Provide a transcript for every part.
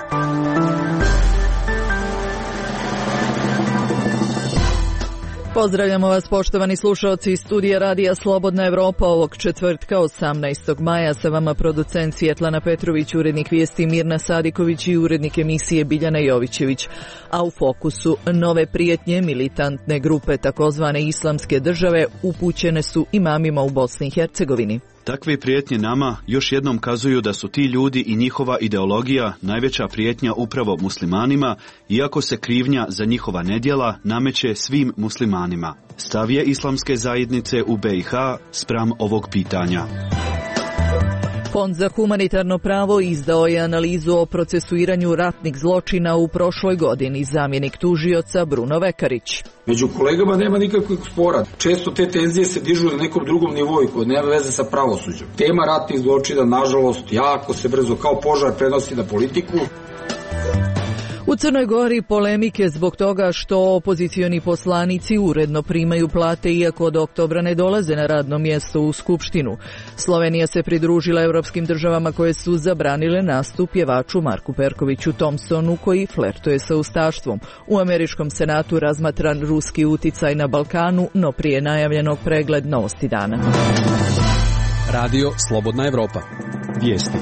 Pozdravljamo vas, poštovani slušalci iz studija Radija Slobodna Evropa. Ovog četvrtka 18. maja sa vama producent Svjetlana Petrović, urednik vijesti Mirna Sadiković i urednik emisije Biljana Jovićević. A u fokusu nove prijetnje militantne grupe takozvane Islamske države upućene su imamima u Bosni i Hercegovini. Takve prijetnje nama još jednom kazuju da su ti ljudi i njihova ideologija najveća prijetnja upravo muslimanima, iako se krivnja za njihova nedjela nameće svim muslimanima. Stav je islamske zajednice u BiH spram ovog pitanja. Fond za humanitarno pravo izdao je analizu o procesuiranju ratnih zločina u prošloj godini. Zamjenik tužioca Bruno Vekarić. Među kolegama nema nikakvog spora. Često te tenzije se dižu na nekom drugom nivou koji nema veze sa pravosuđem. Tema ratnih zločina, nažalost, jako se brzo kao požar prenosi na politiku. U Crnoj Gori polemike zbog toga što opozicioni poslanici uredno primaju plate iako od oktobra ne dolaze na radno mjesto u Skupštinu. Slovenija se pridružila europskim državama koje su zabranile nastup pjevaču Marku Perkoviću Thompsonu koji flertuje sa ustaštvom. U američkom senatu razmatran ruski uticaj na Balkanu, no prije najavljenog pregled novosti dana. Radio Slobodna Evropa. Vijesti.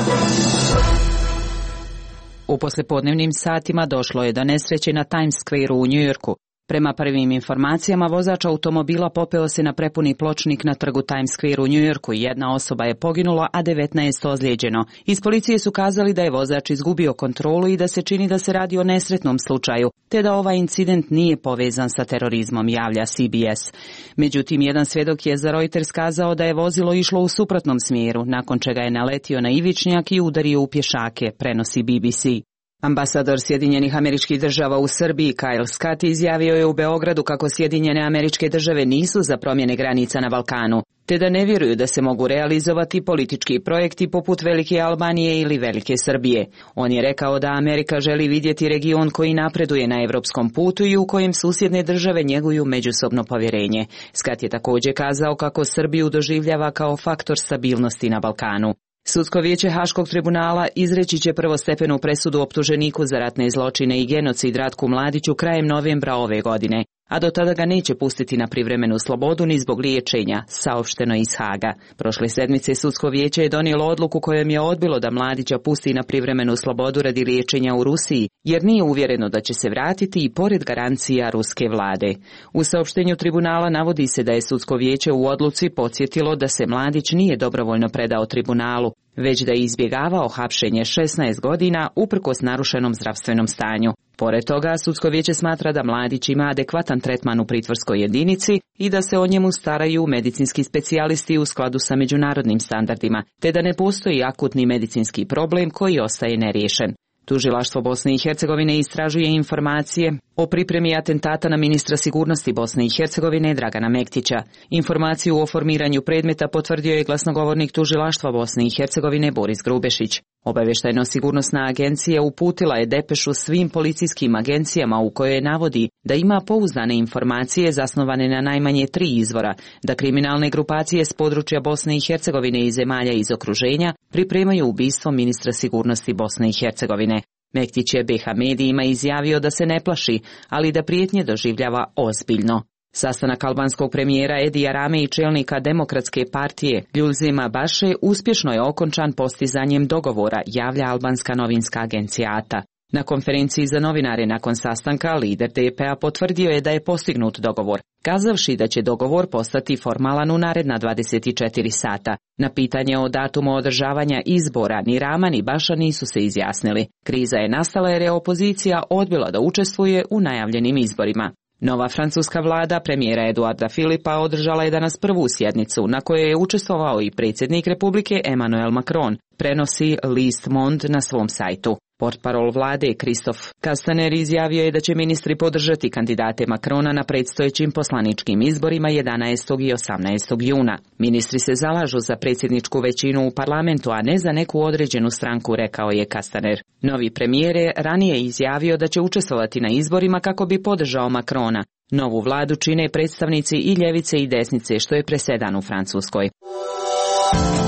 U poslijepodnevnim satima došlo je do nesreće na Times Square u Njujorku. Prema prvim informacijama, vozač automobila popeo se na prepuni pločnik na trgu Times Square u Njujorku. Jedna osoba je poginula, a 19 ozlijeđeno. Iz policije su kazali da je vozač izgubio kontrolu i da se čini da se radi o nesretnom slučaju, te da ovaj incident nije povezan sa terorizmom, javlja CBS. Međutim, jedan svjedok je za Reuters kazao da je vozilo išlo u suprotnom smjeru, nakon čega je naletio na ivičnjak i udario u pješake, prenosi BBC. Ambasador Sjedinjenih Američkih Država u Srbiji Kyle Scott izjavio je u Beogradu kako Sjedinjene Američke Države nisu za promjene granica na Balkanu, te da ne vjeruju da se mogu realizovati politički projekti poput Velike Albanije ili Velike Srbije. On je rekao da Amerika želi vidjeti region koji napreduje na europskom putu i u kojem susjedne države njeguju međusobno povjerenje. Scott je također kazao kako Srbiju doživljava kao faktor stabilnosti na Balkanu. Sudsko vijeće Haškog tribunala izreći će prvostepenu presudu optuženiku za ratne zločine i genocid Ratku Mladiću krajem novembra ove godine, a do tada ga neće pustiti na privremenu slobodu ni zbog liječenja, saopšteno iz Haga. Prošle sedmice Sudsko vijeće je donijelo odluku kojom je odbilo da Mladića pusti na privremenu slobodu radi liječenja u Rusiji, jer nije uvjereno da će se vratiti i pored garancija ruske vlade. U saopštenju tribunala navodi se da je Sudsko vijeće u odluci podsjetilo da se Mladić nije dobrovoljno predao tribunalu, već da je izbjegavao hapšenje 16 godina uprkos narušenom zdravstvenom stanju. Pored toga, Sudsko vijeće smatra da Mladić ima adekvatan tretman u pritvorskoj jedinici i da se o njemu staraju medicinski specijalisti u skladu sa međunarodnim standardima, te da ne postoji akutni medicinski problem koji ostaje neriješen. Tužilaštvo Bosne i Hercegovine istražuje informacije o pripremi atentata na ministra sigurnosti Bosne i Hercegovine Dragana Mektića. Informaciju o formiranju predmeta potvrdio je glasnogovornik Tužilaštva Bosne i Hercegovine Boris Grubešić. Obavještajno-sigurnosna agencija uputila je depešu svim policijskim agencijama u kojoj navodi da ima pouzdane informacije zasnovane na najmanje 3 izvora, da kriminalne grupacije s područja Bosne i Hercegovine i zemalja iz okruženja pripremaju ubistvo ministra sigurnosti Bosne i Hercegovine. Mektić je BiH medijima izjavio da se ne plaši, ali da prijetnje doživljava ozbiljno. Sastanak albanskog premijera Edija Rame i čelnika Demokratske partije Ljulzima Baše uspješno je okončan postizanjem dogovora, javlja albanska novinska agencija ATA. Na konferenciji za novinare nakon sastanka lider DP-a potvrdio je da je postignut dogovor, kazavši da će dogovor postati formalan u naredna 24 sata. Na pitanje o datumu održavanja izbora ni Rama ni Baša nisu se izjasnili. Kriza je nastala jer je opozicija odbila da učestvuje u najavljenim izborima. Nova francuska vlada premijera Eduarda Filipa održala je danas prvu sjednicu na kojoj je učestvovao i predsjednik Republike Emmanuel Macron, prenosi List Monde na svom sajtu. Portparol vlade Christophe Castaner izjavio je da će ministri podržati kandidate Macrona na predstojećim poslaničkim izborima 11. i 18. juna. Ministri se zalažu za predsjedničku većinu u parlamentu, a ne za neku određenu stranku, rekao je Castaner. Novi premijer je ranije izjavio da će učestvovati na izborima kako bi podržao Macrona. Novu vladu čine predstavnici i ljevice i desnice, što je presedan u Francuskoj.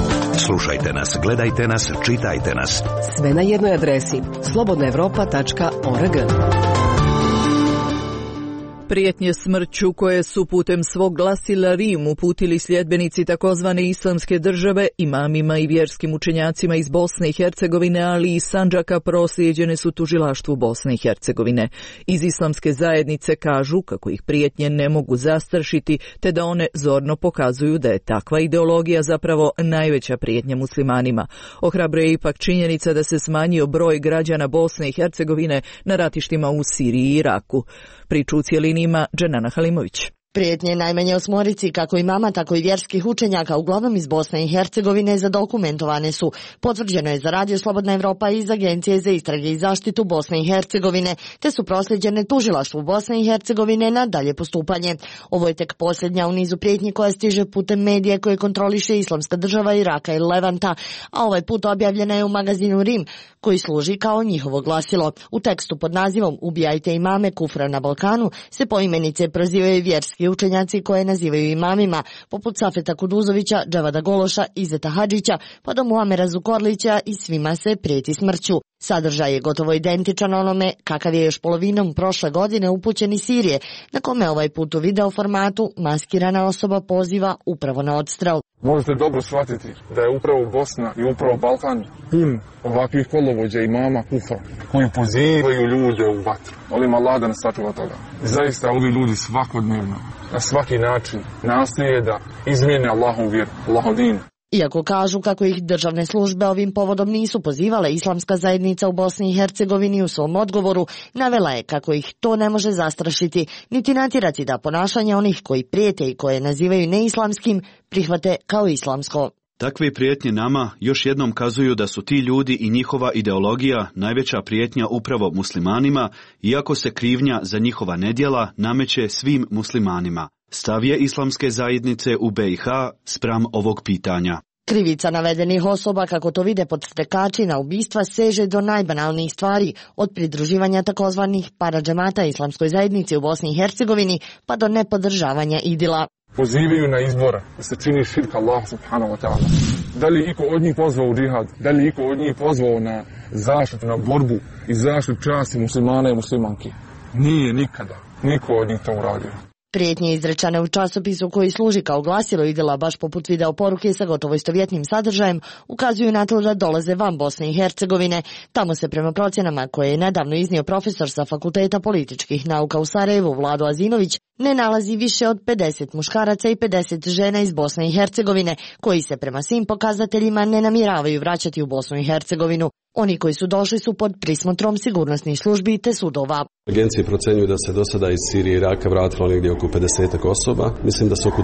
Slušajte nas, gledajte nas, čitajte nas. Sve na jednoj adresi slobodnaevropa.org. Prijetnje smrću koje su putem svog glasila Rim uputili sljedbenici takozvane islamske države, imamima i vjerskim učenjacima iz Bosne i Hercegovine, ali i Sandžaka, proslijeđene su tužilaštvu Bosne i Hercegovine. Iz islamske zajednice kažu kako ih prijetnje ne mogu zastrašiti, te da one zorno pokazuju da je takva ideologija zapravo najveća prijetnja muslimanima. Ohrabruje ipak činjenica da se smanjio broj građana Bosne i Hercegovine na ratištima u Siriji i Iraku. Priču u cjelini ima Dženana Halimović. Prijetnje najmanje osmorici, kako imama, tako i vjerskih učenjaka, uglavnom iz Bosne i Hercegovine, zadokumentovane su. Potvrđeno je za Radio Slobodna Evropa iz Agencije za istrage i zaštitu Bosne i Hercegovine, te su prosljeđene tužilaštvu Bosne i Hercegovine na dalje postupanje. Ovo je tek posljednja u nizu prijetnji koja stiže putem medije koje kontroliše Islamska država Iraka i Levanta, a ovaj put objavljena je u magazinu Rim, koji služi kao njihovo glasilo. U tekstu pod nazivom "Ubijajte imame kufra na Balkanu" se poimenice prozivaju vjerski učenjaci koje nazivaju imamima, poput Safeta Kuduzovića, Džavada Gološa, Izeta Hadžića, pa do Muamera Zukorlića, i svima se prijeti smrću. Sadržaj je gotovo identičan onome kakav je još polovinom prošle godine upućen iz Sirije, na kome ovaj put u video formatu maskirana osoba poziva upravo na odstrel. Možete dobro shvatiti da je upravo Bosna i upravo Balkan pun ovakvih kolovođa imama kufra koji pozivaju ljude u vatru. Molim Allah da nas sačuva toga. Zaista ovi ljudi svakodnevno, na svaki način, nastoje da izmijene Allahovu vjeru, Allahov din. Iako kažu kako ih državne službe ovim povodom nisu pozivale, islamska zajednica u Bosni i Hercegovini u svom odgovoru navela je kako ih to ne može zastrašiti, niti natjerati da ponašanje onih koji prijete i koje nazivaju neislamskim prihvate kao islamsko. Takve prijetnje nama još jednom kazuju da su ti ljudi i njihova ideologija najveća prijetnja upravo muslimanima, iako se krivnja za njihova nedjela nameće svim muslimanima. Stav je islamske zajednice u BiH spram ovog pitanja. Krivica navedenih osoba, kako to vide podstrekači na ubistva, seže do najbanalnijih stvari, od pridruživanja takozvanih paradžemata islamskoj zajednici u Bosni i Hercegovini pa do nepodržavanja idila. Pozivaju na izbora da se čini širk Allah subhanahu wa ta'ala. Da li iko od njih pozvao u džihad? Da li iko od njih pozvao na zaštitu, na borbu i zaštitu časti muslimana i muslimanki? Nije nikada. Niko od njih to uradio. Prijetnje izrečane u časopisu koji služi kao glasilo idila, baš poput video poruke sa gotovo istovjetnim sadržajem, ukazuju na to da dolaze van Bosne i Hercegovine. Tamo se prema procjenama koje je nedavno iznio profesor sa Fakulteta političkih nauka u Sarajevu, Vlado Azinović, ne nalazi više od 50 muškaraca i 50 žena iz Bosne i Hercegovine, koji se prema svim pokazateljima ne namjeravaju vraćati u Bosnu i Hercegovinu. Oni koji su došli su pod prismotrom sigurnosnih službi te sudova. Agencije procjenjuju da se do sada iz Sirije i Iraka vratilo negdje oko 50 osoba. Mislim da su oko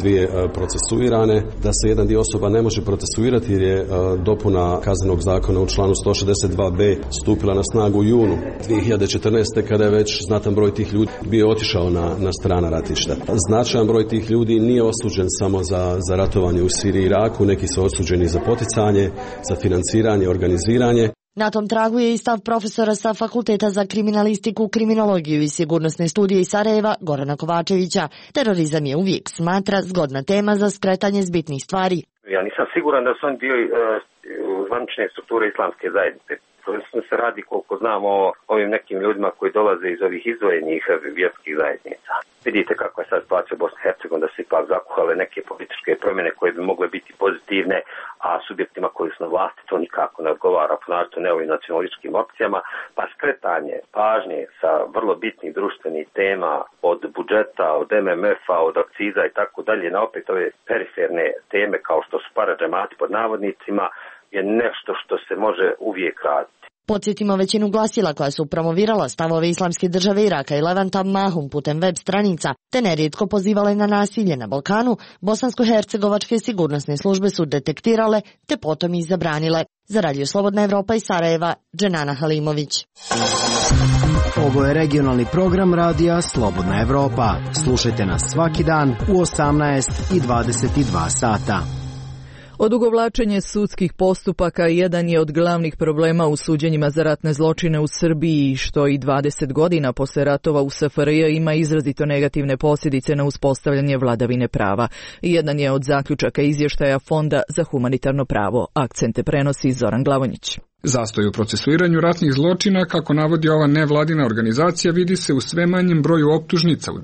22 procesuirane, da se jedan dio osoba ne može procesuirati jer je dopuna kaznenog zakona u članu 162b stupila na snagu u junu 2014. kada je već znatan broj tih ljudi bio otišao na strana ratišta. Značajan broj tih ljudi nije osuđen samo za ratovanje u Siriji i Iraku, neki su osuđeni za poticanje, za financiranje, organiziranje. Na tom tragu je i stav profesora sa Fakulteta za kriminalistiku, kriminologiju i sigurnosne studije iz Sarajeva, Gorana Kovačevića. Terorizam je uvijek, smatra, zgodna tema za skretanje s bitnih stvari. Ja nisam siguran da su oni dio zvanične strukture islamske zajednice. Prvenstveno se radi, koliko znamo, o ovim nekim ljudima koji dolaze iz ovih izdvojenih vjerskih zajednica. Vidite kako je sad situacija u Bosni i Hercegovini, da se ipak zakuhale neke političke promjene koje bi mogle biti pozitivne, a subjektima koji su na vlasti to nikako ne odgovara, ponašto ne ovim nacionalističkim opcijama, pa skretanje pažnje sa vrlo bitnih društvenih tema, od budžeta, od MMF-a, od akciza i tako dalje, na opet ove periferne teme kao što su paradžemati pod navodnicima, je nešto što se može uvijek raditi. Podsjetimo većinu glasila koja su promovirala stavove islamske države Iraka i Levanta mahom putem web stranica, te nerijetko pozivale na nasilje na Balkanu, bosansko-hercegovačke sigurnosne službe su detektirale te potom i zabranile. Za Radio Slobodna Evropa iz Sarajeva, Dženana Halimović. Ovo je regionalni program Radija Slobodna Evropa. Slušajte nas svaki dan u 18 i 22 sata. Odugovlačenje sudskih postupaka jedan je od glavnih problema u suđenjima za ratne zločine u Srbiji, što i 20 godina posle ratova u SFRJ ima izrazito negativne posljedice na uspostavljanje vladavine prava. Jedan je od zaključaka izvještaja Fonda za humanitarno pravo. Akcente prenosi Zoran Glavonjić. Zastoj u procesuiranju ratnih zločina, kako navodi ova nevladina organizacija, vidi se u sve manjem broju optužnica. U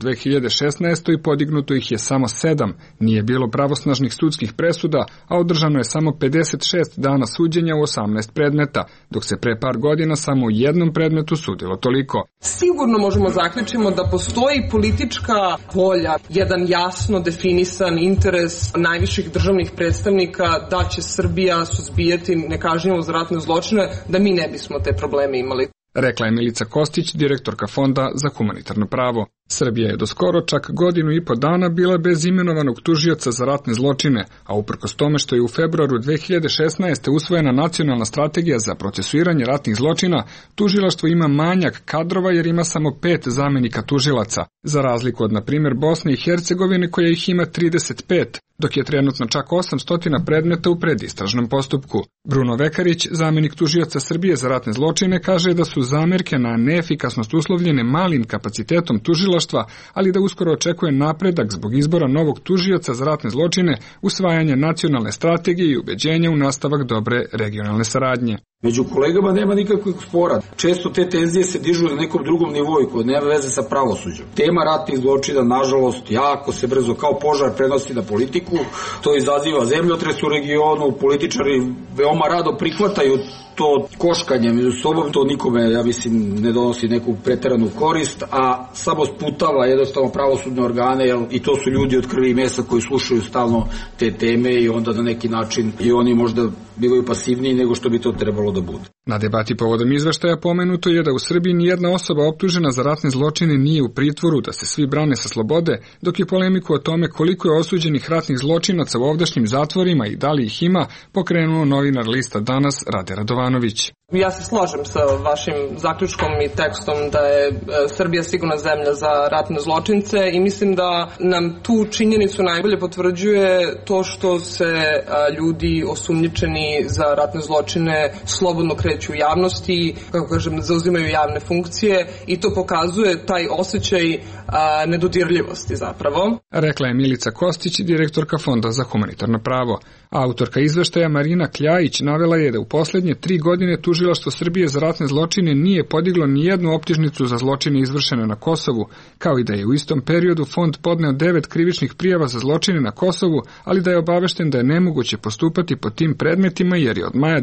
2016. podignuto ih je samo 7. Nije bilo pravosnažnih sudskih presuda, a održano je samo 56 dana suđenja u 18 predmeta, dok se pre par godina samo u jednom predmetu sudilo toliko. Sigurno možemo zaključiti da postoji politička volja, jedan jasno definisan interes najviših državnih predstavnika da će Srbija suzbijati nekažnjivost za ratne zločine, da mi ne bismo te probleme imali. Rekla je Milica Kostić, direktorka Fonda za humanitarno pravo. Srbija je do skoro čak godinu i po dana bila bez imenovanog tužioca za ratne zločine, a uprkos tome što je u februaru 2016. usvojena nacionalna strategija za procesuiranje ratnih zločina, tužilaštvo ima manjak kadrova jer ima samo 5 zamenika tužilaca, za razliku od, na primjer, Bosne i Hercegovine koja ih ima 35, dok je trenutno čak 800 predmeta u predistražnom postupku. Bruno Vekarić, zamenik tužioca Srbije za ratne zločine, kaže da su zamerke na neefikasnost uslovljene malim kapacitetom tužilaštva, ali da uskoro očekuje napredak zbog izbora novog tužioca za ratne zločine, usvajanje nacionalne strategije i ubeđenja u nastavak dobre regionalne saradnje. Među kolegama nema nikakvog spora. Često te tenzije se dižu na nekom drugom nivou koji nema veze sa pravosuđem. Tema ratnih zločina, nažalost, jako se brzo kao požar prenosi na politiku. To izaziva zemljotres u regionu, političari veoma rado prihvataju to koškanje među sobom, to nikome, ja mislim, ne donosi neku preteranu korist, a samo sputava jednostavno pravosudne organe, i to su ljudi od krvi i mesa koji slušaju stalno te teme i onda na neki način i oni možda bivaju pasivniji nego što bi to trebalo da bude. Na debati povodom izveštaja pomenuto je da u Srbiji nijedna osoba optužena za ratne zločine nije u pritvoru, da se svi brane sa slobode, dok je polemiku o tome koliko je osuđenih ratnih zločinaca u ovdašnjim zatvorima i da li ih ima pokrenuo novinar lista Danas Rade Radovanović. Ja se slažem sa vašim zaključkom i tekstom da je Srbija sigurna zemlja za ratne zločince i mislim da nam tu činjenicu najbolje potvrđuje to što se ljudi osumnjičeni za ratne zločine slobodno kreću u javnosti, kako kažem, zauzimaju javne funkcije i to pokazuje taj osjećaj nedodirljivosti zapravo. Rekla je Milica Kostić, direktorka Fonda za humanitarno pravo. Autorka izveštaja Marina Kljajić navela je da u poslednje 3 godine Tužilaštvo Srbije za ratne zločine nije podiglo ni jednu optužnicu za zločine izvršene na Kosovu, kao i da je u istom periodu fond podneo 9 krivičnih prijava za zločine na Kosovu, ali da je obavešten da je nemoguće postupati po tim predmetima jer je od maja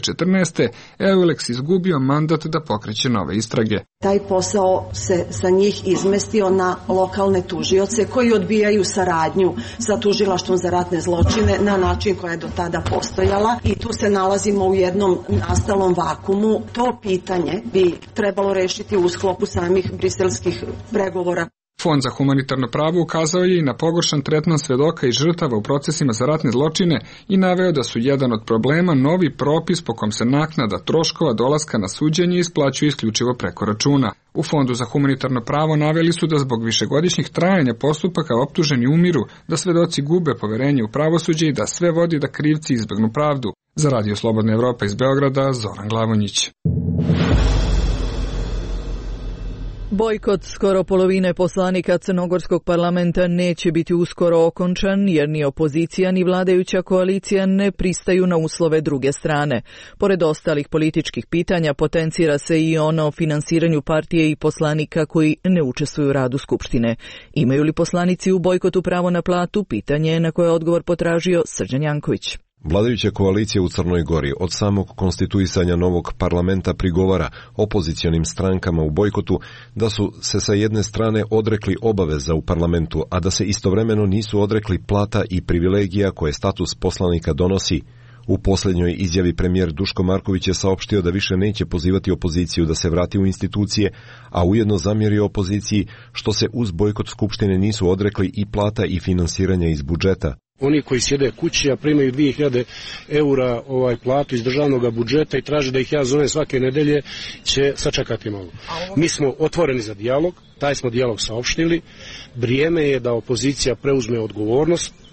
2014. EULEX izgubio mandat da pokreće nove istrage. Taj posao se sa njih izmestio na lokalne tužioce koji odbijaju saradnju sa Tužilaštvom za ratne zločine na način koja je do tada postojala i tu se nalazimo u jednom nastalom vakumu. To pitanje bi trebalo rešiti u sklopu samih briselskih pregovora. Fond za humanitarno pravo ukazao je i na pogoršan tretman svedoka i žrtava u procesima za ratne zločine i naveo da su jedan od problema novi propis po kom se naknada troškova dolaska na suđenje isplaćuje isključivo preko računa. U Fondu za humanitarno pravo naveli su da zbog višegodišnjih trajanja postupaka optuženi umiru, da svedoci gube poverenje u pravosuđe i da sve vodi da krivci izbegnu pravdu. Za Radio Slobodna Evropa iz Beograda, Zoran Glavonjić. Bojkot skoro polovine poslanika Crnogorskog parlamenta neće biti uskoro okončan jer ni opozicija ni vladajuća koalicija ne pristaju na uslove druge strane. Pored ostalih političkih pitanja potencira se i ono o finansiranju partije i poslanika koji ne učestvuju u radu Skupštine. Imaju li poslanici u bojkotu pravo na platu? Pitanje je na koje odgovor potražio Srđan Janković. Vladajuća koalicija u Crnoj Gori od samog konstituisanja novog parlamenta prigovara opozicionim strankama u bojkotu da su se sa jedne strane odrekli obaveza u parlamentu, a da se istovremeno nisu odrekli plata i privilegija koje status poslanika donosi. U posljednjoj izjavi premijer Duško Marković je saopštio da više neće pozivati opoziciju da se vrati u institucije, a ujedno zamjerio opoziciji što se uz bojkot Skupštine nisu odrekli i plata i finansiranja iz budžeta. Oni koji sjede kući, a primaju 2000 eura platu iz državnog budžeta i traže da ih ja zovem svake nedelje, će sačekati malo. Mi smo otvoreni za dijalog, taj smo dijalog saopštili. Vrijeme je da opozicija preuzme odgovornost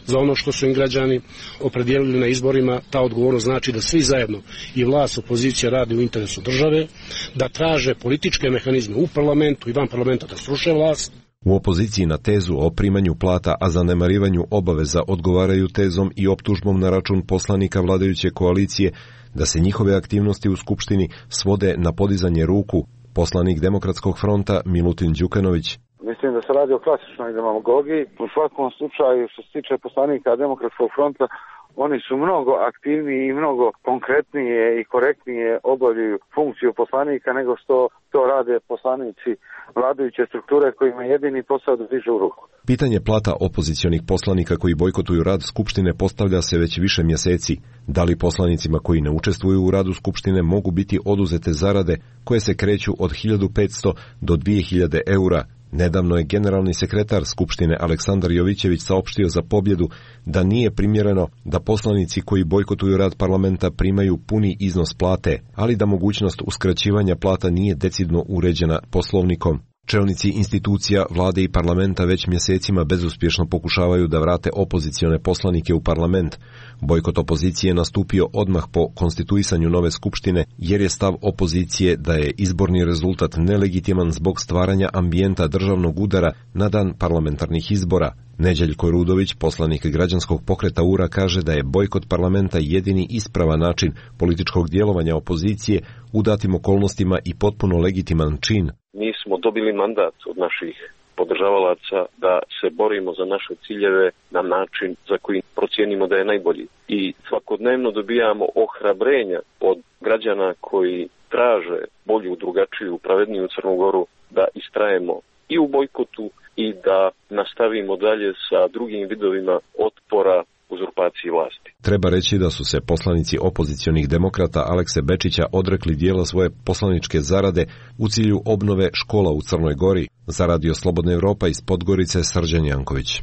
za ono što su im građani opredijelili na izborima. Ta odgovornost znači da svi zajedno, i vlast, opozicija, radi u interesu države, da traže političke mehanizme u parlamentu i van parlamenta da sruše vlast. U opoziciji na tezu o primanju plata, a zanemarivanju obaveza odgovaraju tezom i optužbom na račun poslanika vladajuće koalicije da se njihove aktivnosti u Skupštini svode na podizanje ruku. Poslanik Demokratskog fronta Milutin Đukanović. Mislim da se radi o klasičnoj demagogiji. U svakom slučaju, što se tiče poslanika Demokratskog fronta, oni su mnogo aktivniji i mnogo konkretnije i korektnije obavljaju funkciju poslanika nego što to rade poslanici vladajuće strukture kojima je jedini posao da dižu ruku. Pitanje plata opozicionih poslanika koji bojkotuju rad Skupštine postavlja se već više mjeseci. Da li poslanicima koji ne učestvuju u radu Skupštine mogu biti oduzete zarade koje se kreću od 1500 do 2000 eura? Nedavno je generalni sekretar Skupštine Aleksandar Jovićević saopštio za Pobjedu da nije primjereno da poslanici koji bojkotuju rad parlamenta primaju puni iznos plate, ali da mogućnost uskraćivanja plata nije decidno uređena poslovnikom. Čelnici institucija, vlade i parlamenta već mjesecima bezuspješno pokušavaju da vrate opozicione poslanike u parlament. Bojkot opozicije nastupio odmah po konstituisanju nove skupštine, jer je stav opozicije da je izborni rezultat nelegitiman zbog stvaranja ambijenta državnog udara na dan parlamentarnih izbora. Neđeljko Rudović, poslanik građanskog pokreta URA, kaže da je bojkot parlamenta jedini ispravan način političkog djelovanja opozicije u datim okolnostima i potpuno legitiman čin. Mi smo dobili mandat od naših podržavalaca da se borimo za naše ciljeve na način za koji procijenimo da je najbolji. I svakodnevno dobijamo ohrabrenja od građana koji traže bolju, drugačiju, pravedniju Crnu Goru da istrajemo i u bojkotu i da nastavimo dalje sa drugim vidovima otpora uzurpaciji vlasti. Treba reći da su se poslanici opozicionih demokrata Alekse Bečića odrekli dijela svoje poslaničke zarade u cilju obnove škola u Crnoj Gori. Za Radio Slobodna Evropa iz Podgorice, Srđan Janković.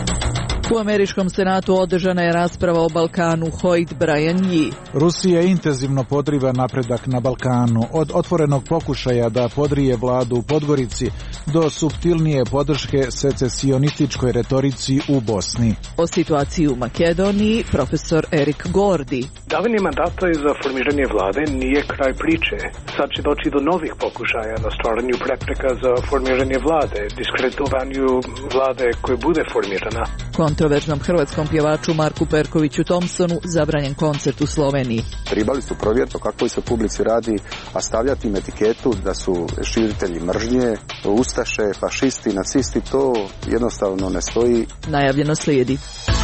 U američkom senatu održana je rasprava o Balkanu. Hoyt Brian Yee. Rusija intenzivno podriva napredak na Balkanu, od otvorenog pokušaja da podrije vladu u Podgorici do suptilnije podrške secesionističkoj retorici u Bosni. O situaciji u Makedoniji profesor Erik Gordi. Davanje mandata za formiranje vlade nije kraj priče. Sad će doći do novih pokušaja na stvaranju prepreka za formiranje vlade, diskreditovanju vlade koje bude formirana. Kontroverznom hrvatskom pjevaču Marku Perkoviću Thompsonu zabranjen koncert u Sloveniji. Trebali su provjeriti o kakvoj se publici radi, a stavljati im etiketu da su širitelji mržnje, ustaše, fašisti, nacisti, to jednostavno ne stoji. Najavljeno slijedi.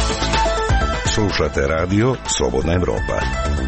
Slušate radio Slobodna Evropa.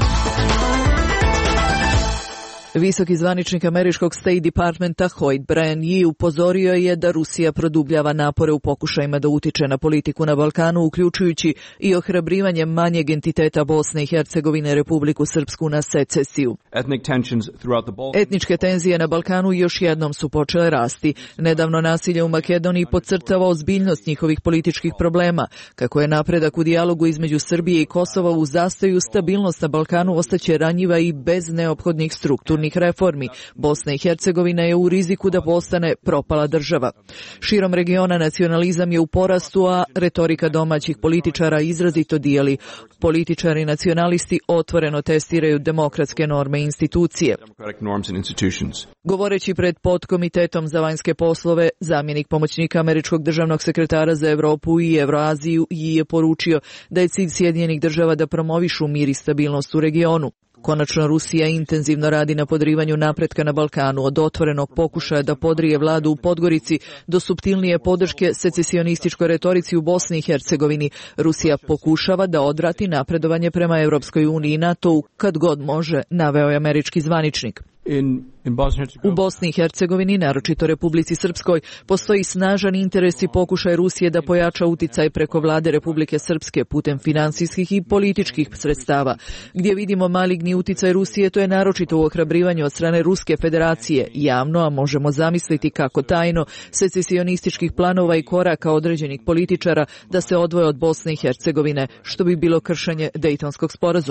Visoki zvaničnik američkog State Departmenta Hoyt Brian Yee upozorio je da Rusija produbljava napore u pokušajima da utiče na politiku na Balkanu, uključujući i ohrabrivanje manjeg entiteta Bosne i Hercegovine, Republiku Srpsku, na secesiju. Etničke tenzije na Balkanu još jednom su počele rasti. Nedavno nasilje u Makedoniji podcrtava ozbiljnost njihovih političkih problema. Kako je napredak u dijalogu između Srbije i Kosova u zastoju, stabilnost na Balkanu ostaće ranjiva i bez neophodnih strukturnih reformi. Bosna i Hercegovina je u riziku da postane propala država. Širom regiona nacionalizam je u porastu, a retorika domaćih političara izrazito dijeli. Političari nacionalisti otvoreno testiraju demokratske norme i institucije. Govoreći pred podkomitetom za vanjske poslove, zamjenik pomoćnika američkog državnog sekretara za Europu i Evroaziju je poručio da je cilj Sjedinjenih država da promovišu mir i stabilnost u regionu. Konačno, Rusija intenzivno radi na podrivanju napretka na Balkanu, od otvorenog pokušaja da podrije vladu u Podgorici do suptilnije podrške secesionističkoj retorici u Bosni i Hercegovini. Rusija pokušava da odvrati napredovanje prema Europskoj uniji i NATO-u kad god može, naveo je američki zvaničnik. U Bosni i Hercegovini, naročito Republici Srpskoj, postoji snažan interes i pokušaj Rusije da pojača uticaj preko vlade Republike Srpske putem finansijskih i političkih sredstava. Gdje vidimo maligni uticaj Rusije, to je naročito u ohrabrivanju od strane Ruske federacije, javno, a možemo zamisliti kako tajno, secesionističkih planova i koraka određenih političara da se odvoje od Bosne i Hercegovine, što bi bilo kršenje Dejtonskog sporazuma.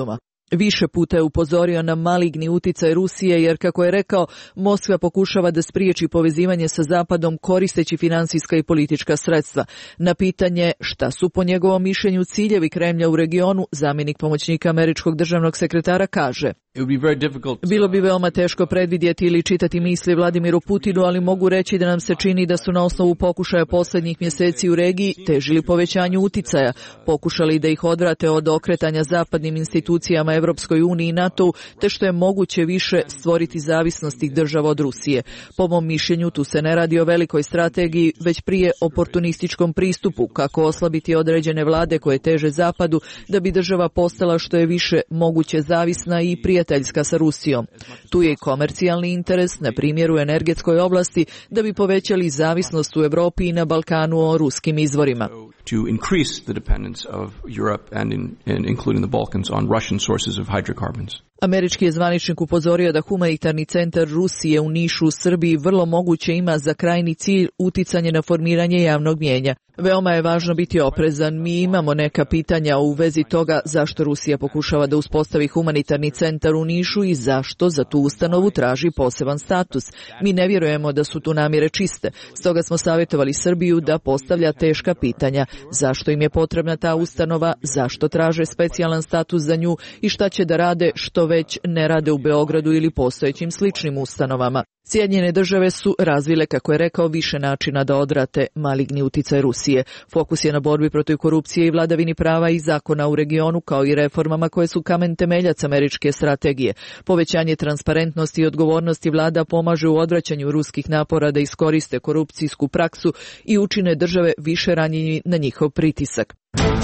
Više puta je upozorio na maligni uticaj Rusije jer, kako je rekao, Moskva pokušava da spriječi povezivanje sa Zapadom koristeći finansijska i politička sredstva. Na pitanje šta su po njegovom mišljenju ciljevi Kremlja u regionu, zamjenik pomoćnika američkog državnog sekretara kaže: bilo bi veoma teško predvidjeti ili čitati misli Vladimiru Putinu, ali mogu reći da nam se čini da su na osnovu pokušaja posljednjih mjeseci u regiji težili povećanju uticaja, pokušali da ih odvrate od okretanja zapadnim institucijama Evropskoj uniji i NATO, te što je moguće više stvoriti zavisnost tih država od Rusije. Po mom mišljenju tu se ne radi o velikoj strategiji, već prije oportunističkom pristupu, kako oslabiti određene vlade koje teže Zapadu da bi država postala što je više moguće zavisna i prijateljska sa Rusijom. Tu je i komercijalni interes, na primjer u energetskoj oblasti, da bi povećali zavisnost u Europi i na Balkanu o ruskim izvorima. To increase the dependence of Europe and including the Balkans on Russian sources of hydrocarbons. Američki je zvaničnik upozorio da humanitarni centar Rusije u Nišu u Srbiji vrlo moguće ima za krajnji cilj uticanje na formiranje javnog mnijenja. Veoma je važno biti oprezan. Mi imamo neka pitanja u vezi toga zašto Rusija pokušava da uspostavi humanitarni centar u Nišu i zašto za tu ustanovu traži poseban status. Mi ne vjerujemo da su tu namjere čiste. Stoga smo savjetovali Srbiju da postavlja teška pitanja. Zašto im je potrebna ta ustanova, zašto traže specijalan status za nju i šta će da rade što već ne rade u Beogradu ili postojećim sličnim ustanovama. Sjedinjene države su razvile, kako je rekao, više načina da odvrate maligni uticaj Rusije. Fokus je na borbi protiv korupcije i vladavini prava i zakona u regionu, kao i reformama koje su kamen temeljac američke strategije. Povećanje transparentnosti i odgovornosti vlada pomaže u odvraćanju ruskih napora da iskoriste korupcijsku praksu i učine države više ranjivi na njihov pritisak.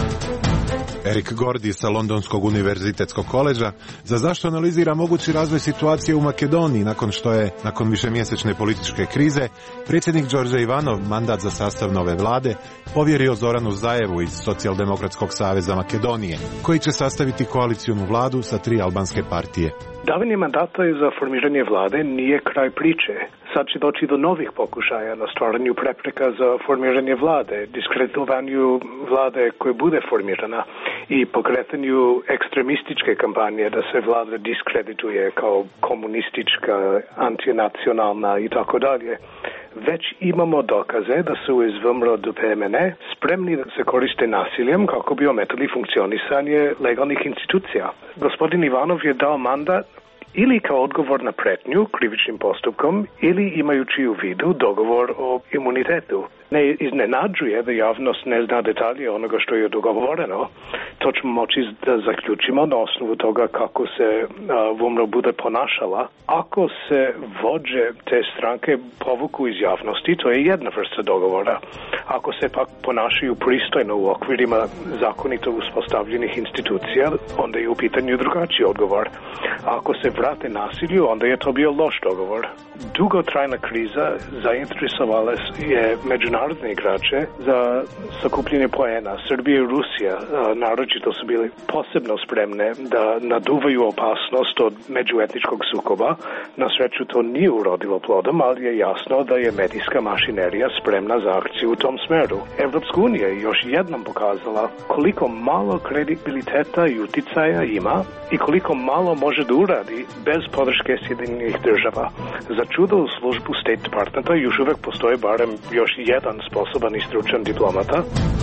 Erik Gordi sa Londonskog univerzitetskog koleđa za zašto analizira mogući razvoj situacije u Makedoniji nakon višemjesečne političke krize predsjednik Đorđe Ivanov mandat za sastav nove vlade povjerio Zoranu Zajevu iz Socijaldemokratskog saveza Makedonije, koji će sastaviti koalicijonu vladu sa 3 albanske partije. Davanje mandata za formiranje vlade nije kraj priče. Sad će doći do novih pokušaja na stvaranju prepreka za formiranje vlade, diskreditovanju vlade koje bude formirana i pokretanju ekstremističke kampanje da se vlada diskredituje kao komunistička, antinacionalna i tako dalje. Već imamo dokaze da su iz VMRO do PMN spremni da se koriste nasiljem kako bi ometali funkcionisanje legalnih institucija. Gospodin Ivanov je dao mandat ili kao odgovor na pretnju krivičnim postupkom ili imajući u vidu dogovor o imunitetu. Ne iznenađuje da javnost ne zna detalje onoga što je dogovoreno. To ćemo moći da zaključimo na osnovu toga kako se VMRO bude ponašala. Ako se vođe te stranke povuku iz javnosti, to je jedna vrsta dogovora. Ako se pak ponašaju pristojno u okvirima zakonito uspostavljenih institucija, onda je u pitanju drugačiji odgovor. Ako se vrate nasilju, onda je to bio loš dogovor. Dugotrajna kriza zainteresovala je međunarodne igrače za sakupljenje poena. Srbija i Rusija naročito su bili posebno spremne da naduvaju opasnost od međuetničkog sukoba. Na sreću to nije urodilo plodom, ali je jasno da je medijska mašinerija spremna za akciju u tom smeru. Evropska unija je još jednom pokazala koliko malo kredibiliteta i uticaja ima i koliko malo može da uradi bez podrške Sjedinjenih država. Za čudo u službu State Departmenta još uvek postoji barem još jedan sposoban i stručan diplomata.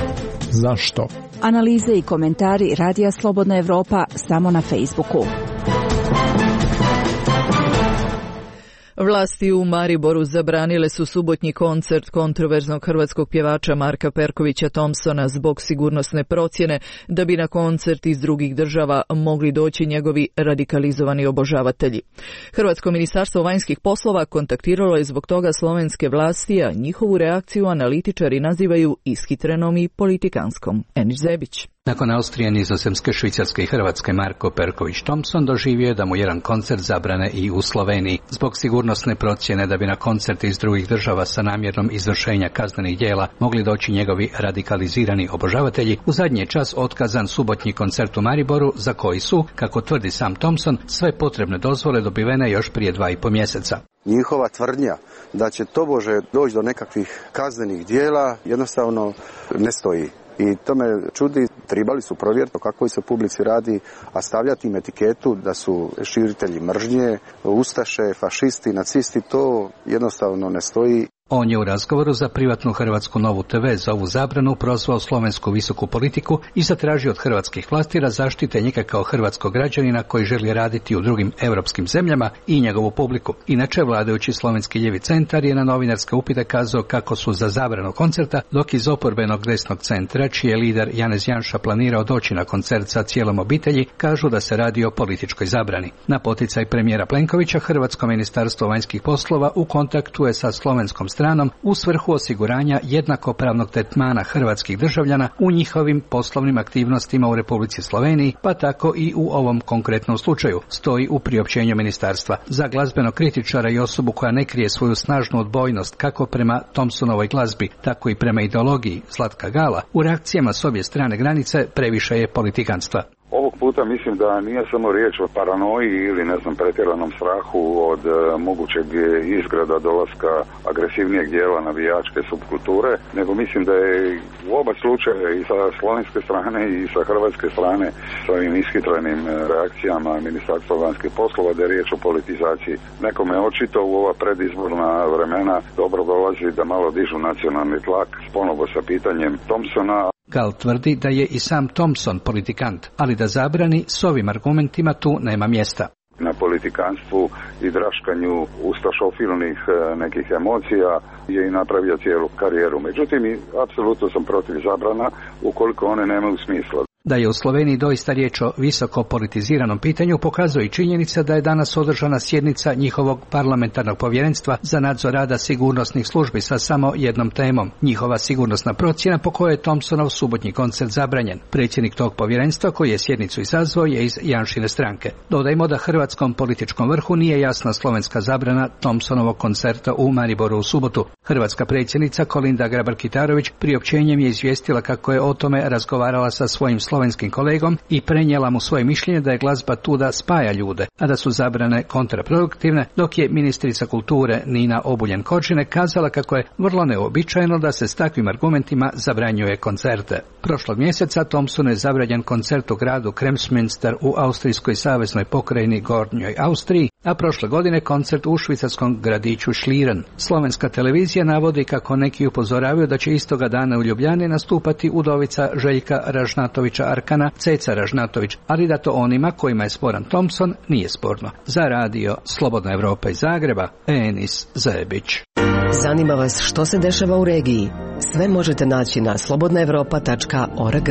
Zašto? Analize i komentari Radija Slobodna Evropa samo na Facebooku. Vlasti u Mariboru zabranile su subotnji koncert kontroverznog hrvatskog pjevača Marka Perkovića Thompsona zbog sigurnosne procjene da bi na koncert iz drugih država mogli doći njegovi radikalizovani obožavatelji. Hrvatsko ministarstvo vanjskih poslova kontaktiralo je zbog toga slovenske vlasti, a njihovu reakciju analitičari nazivaju ishitrenom i politikanskom. Enić Zebić. Nakon Austrije, Nizozemske, Švicarske i Hrvatske, Marko Perković Thompson doživio je da mu jedan koncert zabrane i u Sloveniji. Zbog sigurnosne procjene da bi na koncerte iz drugih država sa namjernom izvršenja kaznenih djela mogli doći njegovi radikalizirani obožavatelji, u zadnji je čas otkazan subotnji koncert u Mariboru, za koji su, kako tvrdi sam Thompson, sve potrebne dozvole dobivene još prije 2,5 mjeseca. Njihova tvrdnja da će tobože doći do nekakvih kaznenih djela jednostavno ne stoji. I to me čudi, trebali su provjeriti o kakvoj se publici radi, a stavljati im etiketu da su širitelji mržnje, ustaše, fašisti, nacisti, to jednostavno ne stoji. On je u razgovoru za privatnu hrvatsku Novu TV za ovu zabranu prozvao slovensku visoku politiku i zatražio od hrvatskih vlasti da zaštite njega kao hrvatskog građanina koji želi raditi u drugim europskim zemljama i njegovu publiku. Inače, vladajući slovenski ljevi centar je na novinarske upite kazao kako su za zabranu koncerta, dok iz oporbenog desnog centra, čiji je lider Janez Janša planirao doći na koncert sa cijelom obitelji, kažu da se radi o političkoj zabrani. Na poticaj premijera Plenkovića, Hrvatsko ministarstvo vanjskih poslova u kontaktu je sa slovenskom stranom u svrhu osiguranja jednakopravnog tretmana hrvatskih državljana u njihovim poslovnim aktivnostima u Republici Sloveniji, pa tako i u ovom konkretnom slučaju, stoji u priopćenju ministarstva. Za glazbenog kritičara i osobu koja ne krije svoju snažnu odbojnost kako prema Thompsonovoj glazbi, tako i prema ideologiji Zlatka Gala, u reakcijama s obje strane granice previše je politikanstva. Ovog puta mislim da nije samo riječ o paranoji ili pretjeranom strahu od mogućeg izgrada dolaska agresivnijeg dijela navijačke subkulture, nego mislim da je u oba slučaja i sa slovenske strane i sa hrvatske strane s ovim ishitrenim reakcijama Ministarstva vanjskih poslova da je riječ o politizaciji. Nekome očito u ova predizborna vremena dobro dolazi da malo dižu nacionalni tlak ponovo sa pitanjem Thompsona. Gal tvrdi da je i sam Thompson politikant, ali da zabrani s ovim argumentima tu nema mjesta. Na politikanstvu i draškanju ustašofilnih nekih emocija je i napravio cijelu karijeru. Međutim, apsolutno sam protiv zabrana ukoliko one nemaju smisla. Da je u Sloveniji doista riječ o visoko politiziranom pitanju pokazuje i činjenica da je danas održana sjednica njihovog parlamentarnog povjerenstva za nadzor rada sigurnosnih službi sa samo jednom temom, njihova sigurnosna procjena po kojoj je Thompsonov subotnji koncert zabranjen. Predsjednik tog povjerenstva koji je sjednicu izazvao je iz Janšine stranke. Dodajmo da hrvatskom političkom vrhu nije jasna slovenska zabrana Thompsonovog koncerta u Mariboru u subotu. Hrvatska predsjednica Kolinda Grabar-Kitarović priopćenjem je izvijestila kako je o tome razgovarala sa svojim slovenskim kolegom i prenijela mu svoje mišljenje da je glazba tu da spaja ljude, a da su zabrane kontraproduktivne, dok je ministrica kulture Nina Obuljen-Koržinek kazala kako je vrlo neobičajeno da se s takvim argumentima zabranjuje koncerte. Prošlog mjeseca Thompsonu je zabranjen koncert u gradu Kremsmünster u austrijskoj saveznoj pokrajini Gornjoj Austriji, a prošle godine koncert u švicarskom gradiću Schlieren. Slovenska televizija navodi kako neki upozoravaju da će istoga dana u Ljubljani nastupati udovica Željka Ražnatovića Arkana, Ceca Ražnatović, ali da to onima kojima je sporan Thompson nije sporno. Za radio Slobodna Evropa iz Zagreba, Enis Zajebić. Zanima vas što se dešava u regiji? Sve možete naći na slobodnaevropa.org.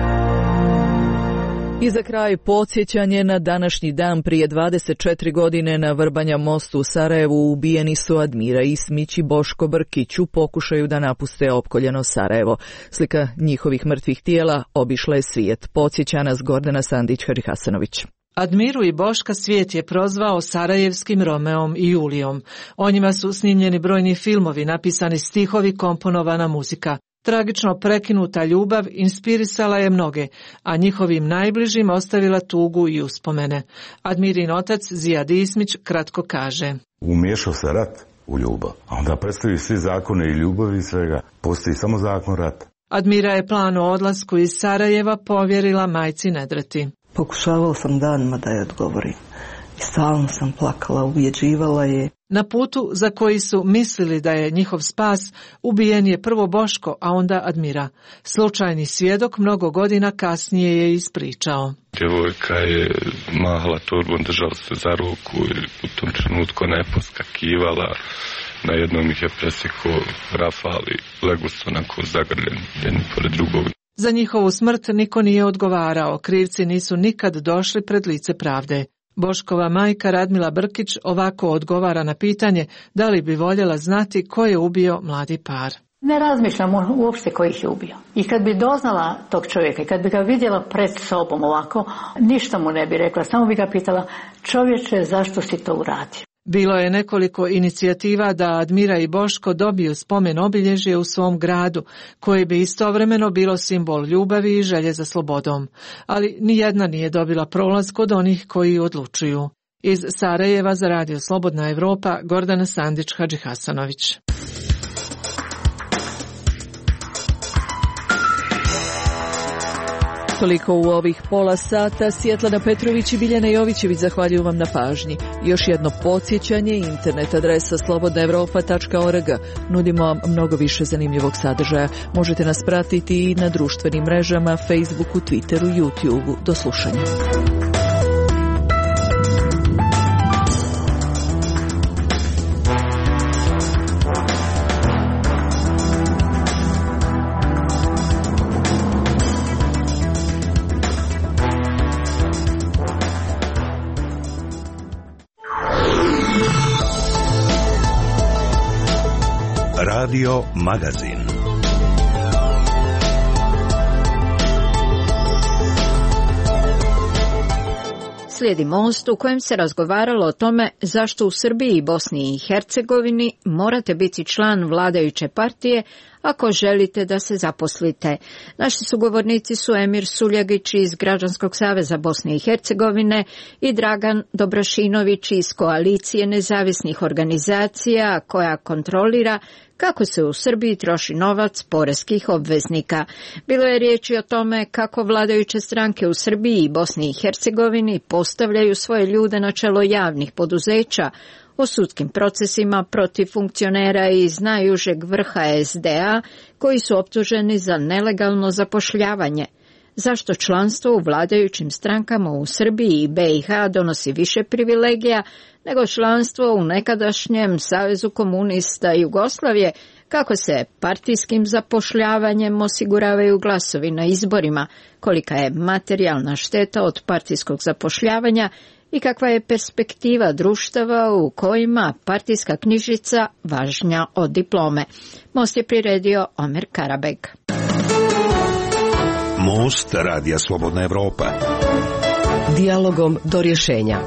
I za kraj podsjećanje na današnji dan prije 24 godine na Vrbanja mostu u Sarajevu ubijeni su Admira Ismić i Boško Brkić u pokušaju da napuste opkoljeno Sarajevo. Slika njihovih mrtvih tijela obišla je svijet. Podsjeća nas Gordana Sandić-Hadžihasanović. Admiru i Boška svijet je prozvao sarajevskim Romeom i Julijom. O njima su snimljeni brojni filmovi, napisani stihovi, komponovana muzika. Tragično prekinuta ljubav inspirisala je mnoge, a njihovim najbližim ostavila tugu i uspomene. Admirin otac Zijad Ismić kratko kaže: umiješao se rat u ljubav, a onda predstavljaju svi zakone i ljubavi i svega. Postoji samo zakon rata. Admira je plan o odlasku iz Sarajeva povjerila majci Nedreti. Pokušavala sam danima da je odgovorim. I stalno sam plakala, ubjeđivala je. Na putu za koji su mislili da je njihov spas, ubijen je prvo Boško, a onda Admira. Slučajni svjedok mnogo godina kasnije je ispričao. Djevojka je mahala torbom, držala se za ruku i u tom trenutku ona je poskakivala. Na jednom ih je presjekao rafal i legu su onako zagrljeni jedni pored drugog. Za njihovu smrt niko nije odgovarao, krivci nisu nikad došli pred lice pravde. Boškova majka Radmila Brkić ovako odgovara na pitanje da li bi voljela znati ko je ubio mladi par. Ne razmišljam uopšte ko ih je ubio. I kad bi doznala tog čovjeka i kad bi ga vidjela pred sobom ovako, ništa mu ne bi rekla, samo bi ga pitala: čovječe, zašto si to uradio? Bilo je nekoliko inicijativa da Admira i Boško dobiju spomen obilježje u svom gradu, koje bi istovremeno bilo simbol ljubavi i želje za slobodom. Ali nijedna nije dobila prolaz kod onih koji odlučuju. Iz Sarajeva za radio Slobodna Evropa, Gordana Sandić-Hadžihasanović. Toliko u ovih pola sata. Svjetlana Petrović i Biljana Jovićević zahvaljuju vam na pažnji. Još jedno podsjećanje, internet adresa slobodnaevropa.org. Nudimo vam mnogo više zanimljivog sadržaja. Možete nas pratiti i na društvenim mrežama, Facebooku, Twitteru, YouTubeu. Do slušanja. Radio Magazin. Slijedi Most u kojem se razgovaralo o tome zašto u Srbiji i Bosni i Hercegovini morate biti član vladajuće partije ako želite da se zaposlite. Naši sugovornici su Emir Suljagić iz Građanskog saveza Bosne i Hercegovine i Dragan Dobrašinović iz Koalicije nezavisnih organizacija koja kontrolira kako se u Srbiji troši novac poreskih obveznika. Bilo je riječi o tome kako vladajuće stranke u Srbiji i Bosni i Hercegovini postavljaju svoje ljude na čelo javnih poduzeća, o sudskim procesima protiv funkcionera iz najužeg vrha SDA koji su optuženi za nelegalno zapošljavanje. Zašto članstvo u vladajućim strankama u Srbiji i BiH donosi više privilegija nego članstvo u nekadašnjem Savezu komunista Jugoslavije, kako se partijskim zapošljavanjem osiguravaju glasovi na izborima, kolika je materijalna šteta od partijskog zapošljavanja i kakva je perspektiva društava u kojima partijska knjižica važnja od diplome. Most je priredio Omer Karabeg. Most Radija Slobodna Evropa. Dijalogom do rješenja.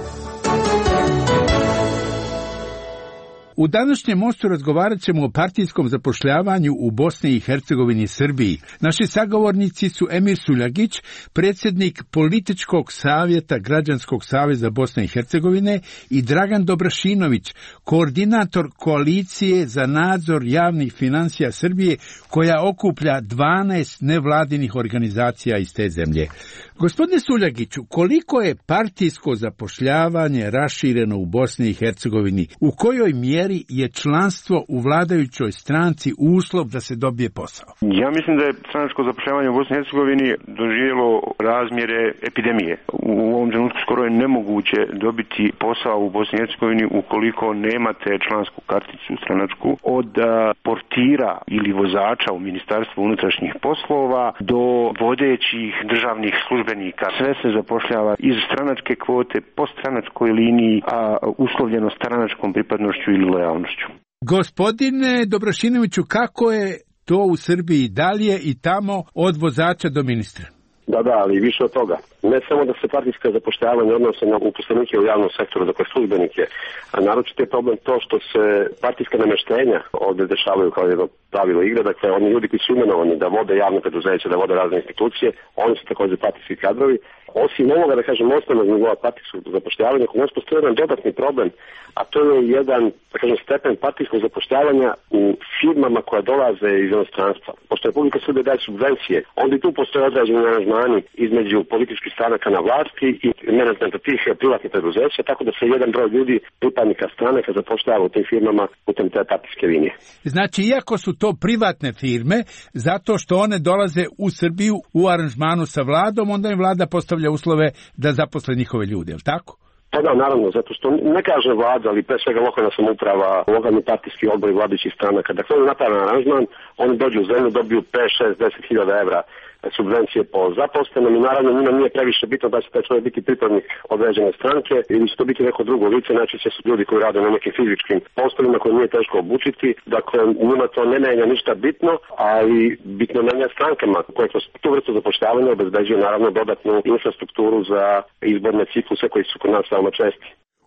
U današnjem Mostu razgovarat ćemo o partijskom zapošljavanju u Bosni i Hercegovini i Srbiji. Naši sagovornici su Emir Suljagić, predsjednik Političkog savjeta Građanskog saveza Bosne i Hercegovine, i Dragan Dobrašinović, koordinator Koalicije za nadzor javnih financija Srbije, koja okuplja 12 nevladinih organizacija iz te zemlje. Gospodine Suljagiću, koliko je partijsko zapošljavanje rašireno u Bosni i Hercegovini? U kojoj mjeri je članstvo u vladajućoj stranci uslov da se dobije posao? Ja mislim da je stranačko zapošljavanje u Bosni i Hercegovini doživjelo razmjere epidemije. U ovom trenutku skoro je nemoguće dobiti posao u Bosni i Hercegovini ukoliko nemate člansku karticu stranačku. Od portira ili vozača u Ministarstvu unutrašnjih poslova do vodećih državnih službenika. Sve se zapošljava iz stranačke kvote, po stranačkoj liniji, a uslovljeno stranačkom pripadnošću ili lojalnošću. Gospodine Dobrašinoviću, kako je to u Srbiji? Da li je i tamo od vozača do ministra? Da, ali više od toga. Ne samo da se partijska zapošljavanja odnose na uposlenike u javnom sektoru, dakle službenike, a naročito je problem to što se partijska namještenja ovdje dešavaju kao jedno pravilo igre, dakle oni ljudi koji su imenovani da vode javne preduzeća, da vode razne institucije, oni su također partijski kadrovi. Osim ovoga, da kažem, osnovnog nivoa partijskog zapošljavanja, kod nas postoji jedan dodatni problem, a to je jedan, da kažem, stepen partijskog zapošljavanja u firmama koja dolaze iz inostranstva. Pošto Republika Srbija daje subvencije, onda i tu postoje određeni aranžmani između političkih stranaka na vlasti i menadžmenta tih privatnih preduzeća, tako da se jedan broj ljudi, pripadnika stranaka, zapošljava u tim firmama putem te partijske linije. Znači, iako su to privatne firme, zato što one dolaze u Srbiju u aranžmanu sa vladom, onda im vlada postavlja uslove da zaposle njihove ljude, je li tako? Pa da, naravno, zato što ne kaže vlada, ali pre svega lokalna samouprava, lokalni partijski odbor i vladajućih stranaka. Dakle, oni napravljaju aranžman, oni dođu u zemlju, dobiju 5, 6, 10 hiljada evra subvencije po zaposlenom i naravno njima nije previše bitno da će taj čovjek biti pripadnik određene stranke ili će to biti neko drugo lice, najčešće su ljudi koji rade na nekim fizičkim poslovima koje nije teško obučiti, dakle njima to ne menja ništa bitno, ali bitno menja strankama koje kroz tu vrstu zapošljavanja obezbeđuju naravno dodatnu infrastrukturu za izborne cikluse koji su kod nas veoma česti.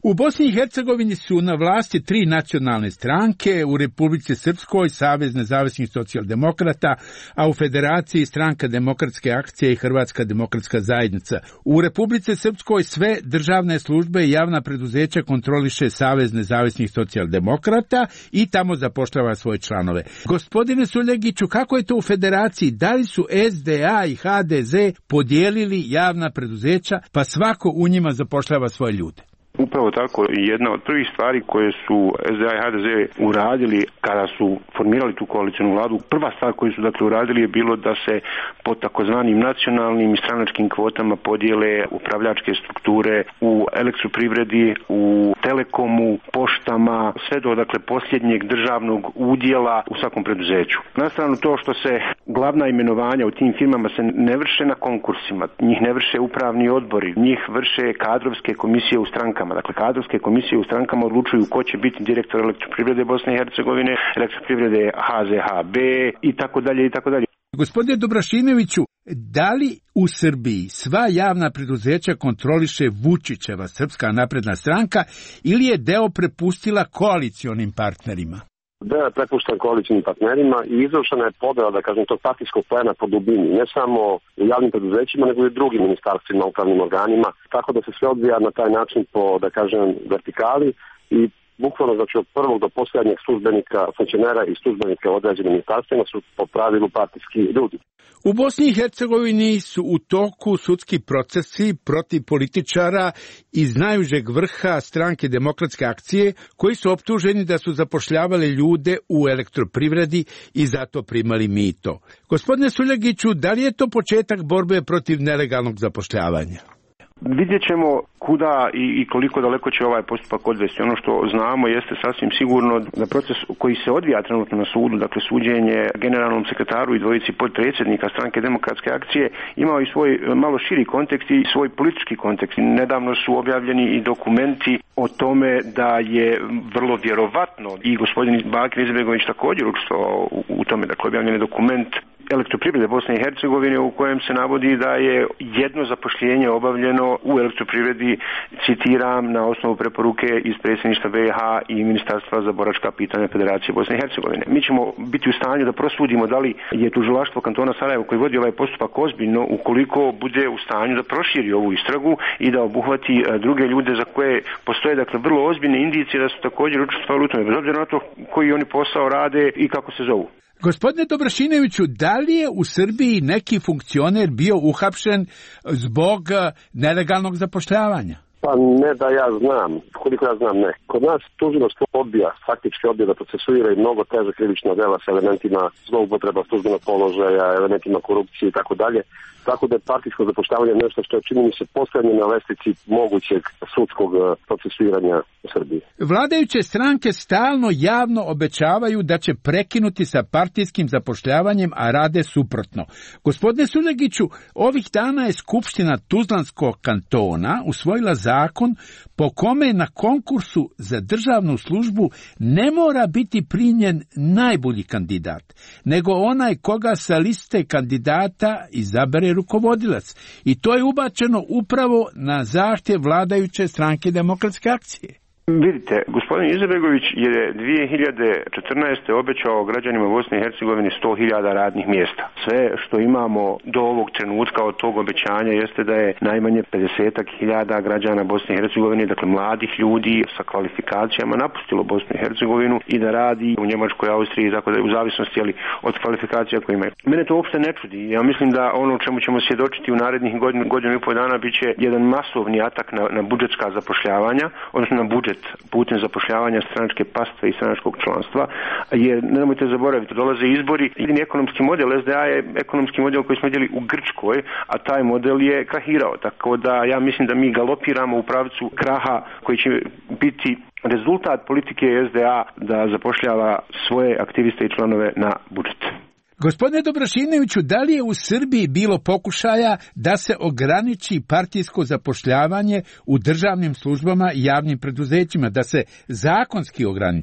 U Bosni i Hercegovini su na vlasti 3 nacionalne stranke, u Republici Srpskoj Savez nezavisnih socijaldemokrata, a u Federaciji Stranka demokratske akcije i Hrvatska demokratska zajednica. U Republici Srpskoj sve državne službe i javna preduzeća kontroliše Savez nezavisnih socijaldemokrata i tamo zapošljava svoje članove. Gospodine Suljegiću, kako je to u Federaciji? Da li su SDA i HDZ podijelili javna preduzeća, pa svako u njima zapošljava svoje ljude? Upravo tako, jedna od prvih stvari koje su SDA i HDZ uradili kada su formirali tu koalicijnu vladu, prva stvar koju su dakle uradili je bilo da se po takozvanim nacionalnim i stranačkim kvotama podijele upravljačke strukture u elektroprivredi, u telekomu, poštama, sve do dakle posljednjeg državnog udjela u svakom preduzeću. Na stranu to što se glavna imenovanja u tim firmama se ne vrše na konkursima, njih ne vrše upravni odbori, njih vrše kadrovske komisije u strankama. Dakle, kadrovske komisije u strankama odlučuju ko će biti direktor elektroprivrede Bosne i Hercegovine, elektroprivrede HZHB i tako dalje i tako dalje. Gospodine Dobrašinoviću, da li u Srbiji sva javna preduzeća kontroliše Vučićeva Srpska napredna stranka ili je deo prepustila koalicionim partnerima? Deo je prepušten koalicijnim partnerima i izvršena je podela, da kažem, tog partijskog plena po dubini, ne samo u javnim preduzećima, nego i u drugim ministarstvima, upravnim organima, tako da se sve odvija na taj način po, da kažem, vertikali i bukvalno, znači, od prvog do posljednjeg službenika, funkcionera i službenika u određenim ministarstvima su po pravilu partijski ljudi. U Bosni i Hercegovini su u toku sudski procesi protiv političara iz najužeg vrha Stranke demokratske akcije, koji su optuženi da su zapošljavali ljude u elektroprivredi i zato primali mito. Gospodine Suljegiću, da li je to početak borbe protiv nelegalnog zapošljavanja? Vidjet ćemo kuda i koliko daleko će ovaj postupak odvesti. Ono što znamo jeste sasvim sigurno da proces koji se odvija trenutno na sudu, dakle suđenje generalnom sekretaru i dvojici potpredsjednika Stranke demokratske akcije, imao i svoj malo širi kontekst i svoj politički kontekst. Nedavno su objavljeni i dokumenti o tome da je vrlo vjerovatno i gospodin Bakir Izetbegović također učestvovao u tome. Dakle, objavljen je dokument elektroprivrede Bosne i Hercegovine u kojem se navodi da je jedno zapošljenje obavljeno u elektroprivredi, citiram, na osnovu preporuke iz predsjedništva BiH i Ministarstva za boračka pitanja Federacije Bosne i Hercegovine. Mi ćemo biti u stanju da prosudimo da li je tužilaštvo kantona Sarajevo koji vodi ovaj postupak ozbiljno ukoliko bude u stanju da proširi ovu istragu i da obuhvati druge ljude za koje postoje dakle vrlo ozbiljne indicije da su također učestvovali u tome, bez obzira na to koji oni posao rade i kako se zovu. Gospodine Dobrašinoviću, da li je u Srbiji neki funkcioner bio uhapšen zbog nelegalnog zapošljavanja? Pa ne da ja znam, koliko ja znam ne. Kod nas tužilaštvo faktički odbija da procesuira i mnogo teže krivična dela sa elementima zloupotreba službenog položaja, elementima korupcije i tako dalje. Tako da je partijsko zapošljavanje nešto što je, čini mi se, posljednje na lestvici mogućeg sudskog procesuiranja u Srbiji. Vladajuće stranke stalno javno obećavaju da će prekinuti sa partijskim zapošljavanjem, a rade suprotno. Gospodine Suljegiću, ovih dana je Skupština Tuzlanskog kantona usvojila zakon po kome na konkursu za državnu službu ne mora biti primljen najbolji kandidat, nego onaj koga sa liste kandidata izabere rukovodilac. I to je ubačeno upravo na zahtjev vladajuće Stranke demokratske akcije. Vidite, gospodin Izetbegović je 2014. obećao građanima Bosne i Hercegovine 100.000 radnih mjesta. Sve što imamo do ovog trenutka od tog obećanja jeste da je najmanje 50.000 građana Bosne i Hercegovine, dakle mladih ljudi sa kvalifikacijama, napustilo Bosnu i Hercegovinu i da radi u Njemačkoj, Austriji, tako da je u zavisnosti od kvalifikacija koje imaju. Mene to uopšte ne čudi. Ja mislim da ono čemu ćemo svjedočiti u narednih godinu i pol dana bit će jedan masovni atak na budžetska zapošljavanja, odnosno na budžet putem zapošljavanja stranačke pastve i stranačkog članstva, jer nemojte zaboraviti, dolaze izbori. Jedini ekonomski model SDA je ekonomski model koji smo vidjeli u Grčkoj, a taj model je krahirao. Tako da ja mislim da mi galopiramo u pravcu kraha koji će biti rezultat politike SDA da zapošljava svoje aktiviste i članove na budžet. Gospodine Dobrašinoviću, da li je u Srbiji bilo pokušaja da se ograniči partijsko zapošljavanje u državnim službama i javnim preduzećima, da se zakonski ograniči?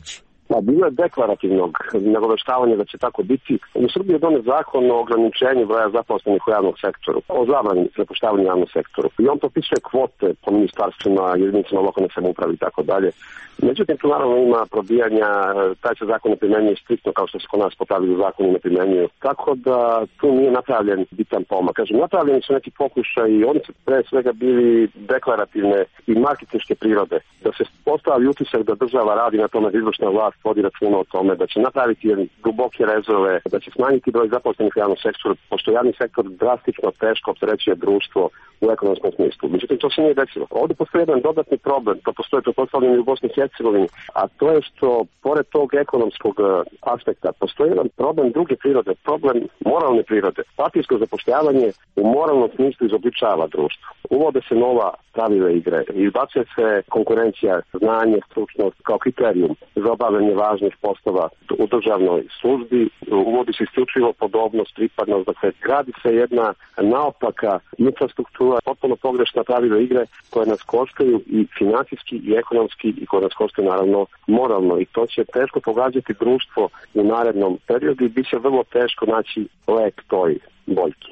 Bilo je deklarativnog nagoveštavanja da će tako biti. U Srbiji je donet zakon o ograničenju broja zaposlenih u javnom sektoru, o zabrani zapošljavanja u javnom sektoru. I on propisuje kvote po ministarstvima, jedinicama lokalne samouprave i tako dalje. Međutim, tu naravno ima probijanja, taj se zakon ne primjenjuje striktno kao što se kod nas po pravilu zakoni ne primjenjuju. Tako da tu nije napravljen bitan pomak. Kažem, napravljeni su neki pokušaj i oni su pre svega bili deklarativne i marketinške prirode. Da se postavi utisak da država radi na tome, da izvršna vlast vodi računa o tome, da će napraviti duboke rezove, da će smanjiti broj zaposlenih u javnom sektoru, pošto javni sektor drastično teško opterećuje društvo u ekonomskom smislu. Međutim, to se nije desilo. Ovdje postoji jedan dodatni problem, to postoji pretpostavljeno i u Bosni i Hercegovini, a to je što, pored tog ekonomskog aspekta, postoji jedan problem druge prirode, problem moralne prirode. Partijsko zapošljavanje u moralnom smislu izobličava društvo. Uvode se nova pravila igre, izbacuje se konkurencija, znanje, stručnost kao kriterijum za obavljanje važnih poslova u državnoj službi, uvodi se isključivo podobnost, pripadnost, dakle gradi se jedna naopaka infrastruktura, potpuno pogrešna pravila igre koje nas koštaju i financijski i ekonomski i koje nas koštaju naravno moralno i to će teško pogađati društvo u narednom periodu i bit će vrlo teško naći lek toj boljki.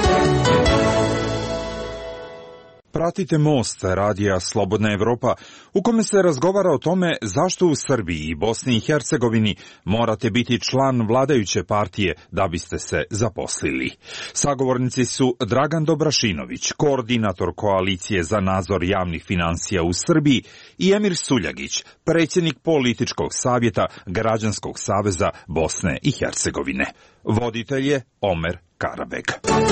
Pratite Most, radija Slobodna Evropa, u kome se razgovara o tome zašto u Srbiji i Bosni i Hercegovini morate biti član vladajuće partije da biste se zaposlili. Sagovornici su Dragan Dobrašinović, koordinator Koalicije za nadzor javnih finansija u Srbiji, i Emir Suljagić, predsjednik političkog savjeta Građanskog saveza Bosne i Hercegovine. Voditelj je Omer Karabeg.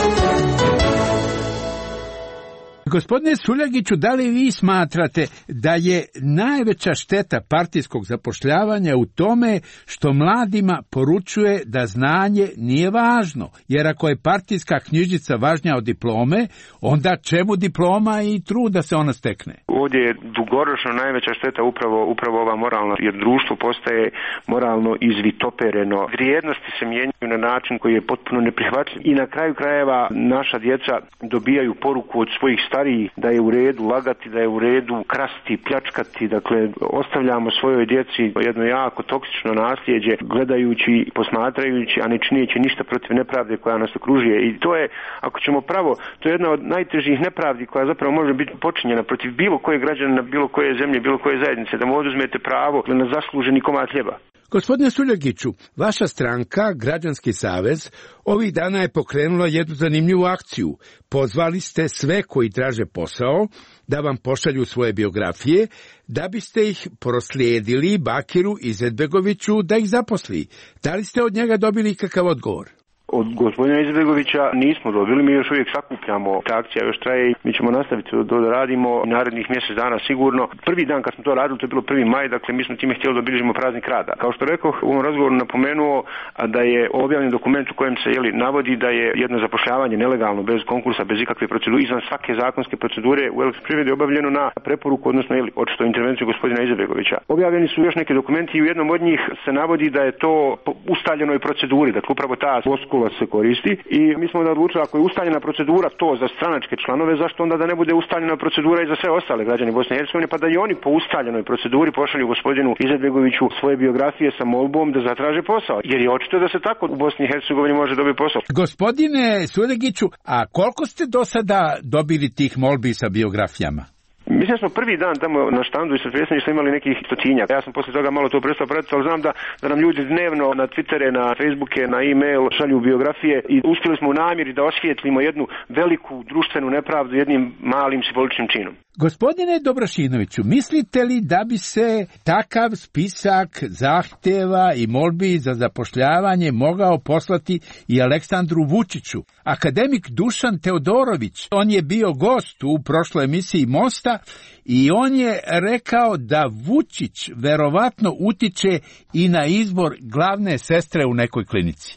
Gospodine Suljagiću, da li vi smatrate da je najveća šteta partijskog zapošljavanja u tome što mladima poručuje da znanje nije važno? Jer ako je partijska knjižica važnija od diplome, onda čemu diploma i trud da se ona stekne? Ovdje je dugoročno najveća šteta upravo ova moralna, jer društvo postaje moralno izvitopereno. Vrijednosti se mijenjaju na način koji je potpuno neprihvatljiv i na kraju krajeva naša djeca dobijaju poruku od svojih stariji da je u redu lagati, da je u redu krasti, pljačkati, dakle ostavljamo svojoj djeci jedno jako toksično nasljeđe gledajući, posmatrajući, a ne čineći ništa protiv nepravde koja nas okružuje. I to je, ako ćemo pravo, to je jedna od najtežih nepravdi koja zapravo može biti počinjena protiv bilo kojeg građanina, bilo koje zemlje, bilo koje zajednice, da mu oduzmete pravo na zasluženi komad hljeba. Gospodine Suljagiću, vaša stranka, Građanski savez, ovih dana je pokrenula jednu zanimljivu akciju. Pozvali ste sve koji traže posao da vam pošalju svoje biografije, da biste ih proslijedili Bakiru Izetbegoviću da ih zaposli. Da li ste od njega dobili kakav odgovor? Od gospodina Izetbegovića nismo dobili, mi još uvijek sakupljamo, ta akcija još traje i mi ćemo nastaviti da radimo narednih mjesec dana sigurno. Prvi dan kad smo to radili, to je bilo 1. maj, dakle mi smo time htjeli da obilježimo praznik rada. Kao što rekao, u ovom razgovoru napomenuo da je objavljen dokument u kojem se navodi da je jedno zapošljavanje nelegalno, bez konkursa, bez ikakve procedure, izvan svake zakonske procedure u Elektroprivredi obavljeno na preporuku, odnosno očito intervenciju gospodina Izetbegovića. Objavljeni su još neki dokumenti i u jednom od njih se navodi da je to po ustaljenoj proceduri, dakle upravo ta floskula se koristi i mi smo da odlučili ako je ustaljena procedura to za stranačke članove, zašto onda da ne bude ustaljena procedura i za sve ostale građane Bosne i Hercegovine, pa da i oni po ustaljenoj proceduri pošalju gospodinu Izetbegoviću svoje biografije sa molbom da zatraže posao, jer je očito da se tako u Bosni i Hercegovini može dobiti posao. Gospodine Suljagiću, a koliko ste do sada dobili tih molbi sa biografijama? Mislim da smo prvi dan tamo na štandu i sa predsjedništvom imali nekih 100-tinjak. Ja sam poslije toga malo to prestao pratiti, ali znam da nam ljudi dnevno na Twittere, na Facebooke, na e-mail šalju biografije i uspjeli smo u namjeri da osvijetlimo jednu veliku društvenu nepravdu jednim malim simboličnim činom. Gospodine Dobrašinoviću, mislite li da bi se takav spisak zahtjeva i molbi za zapošljavanje mogao poslati i Aleksandru Vučiću? Akademik Dušan Teodorović, on je bio gost u prošloj emisiji Mosta i on je rekao da Vučić verovatno utiče i na izbor glavne sestre u nekoj klinici.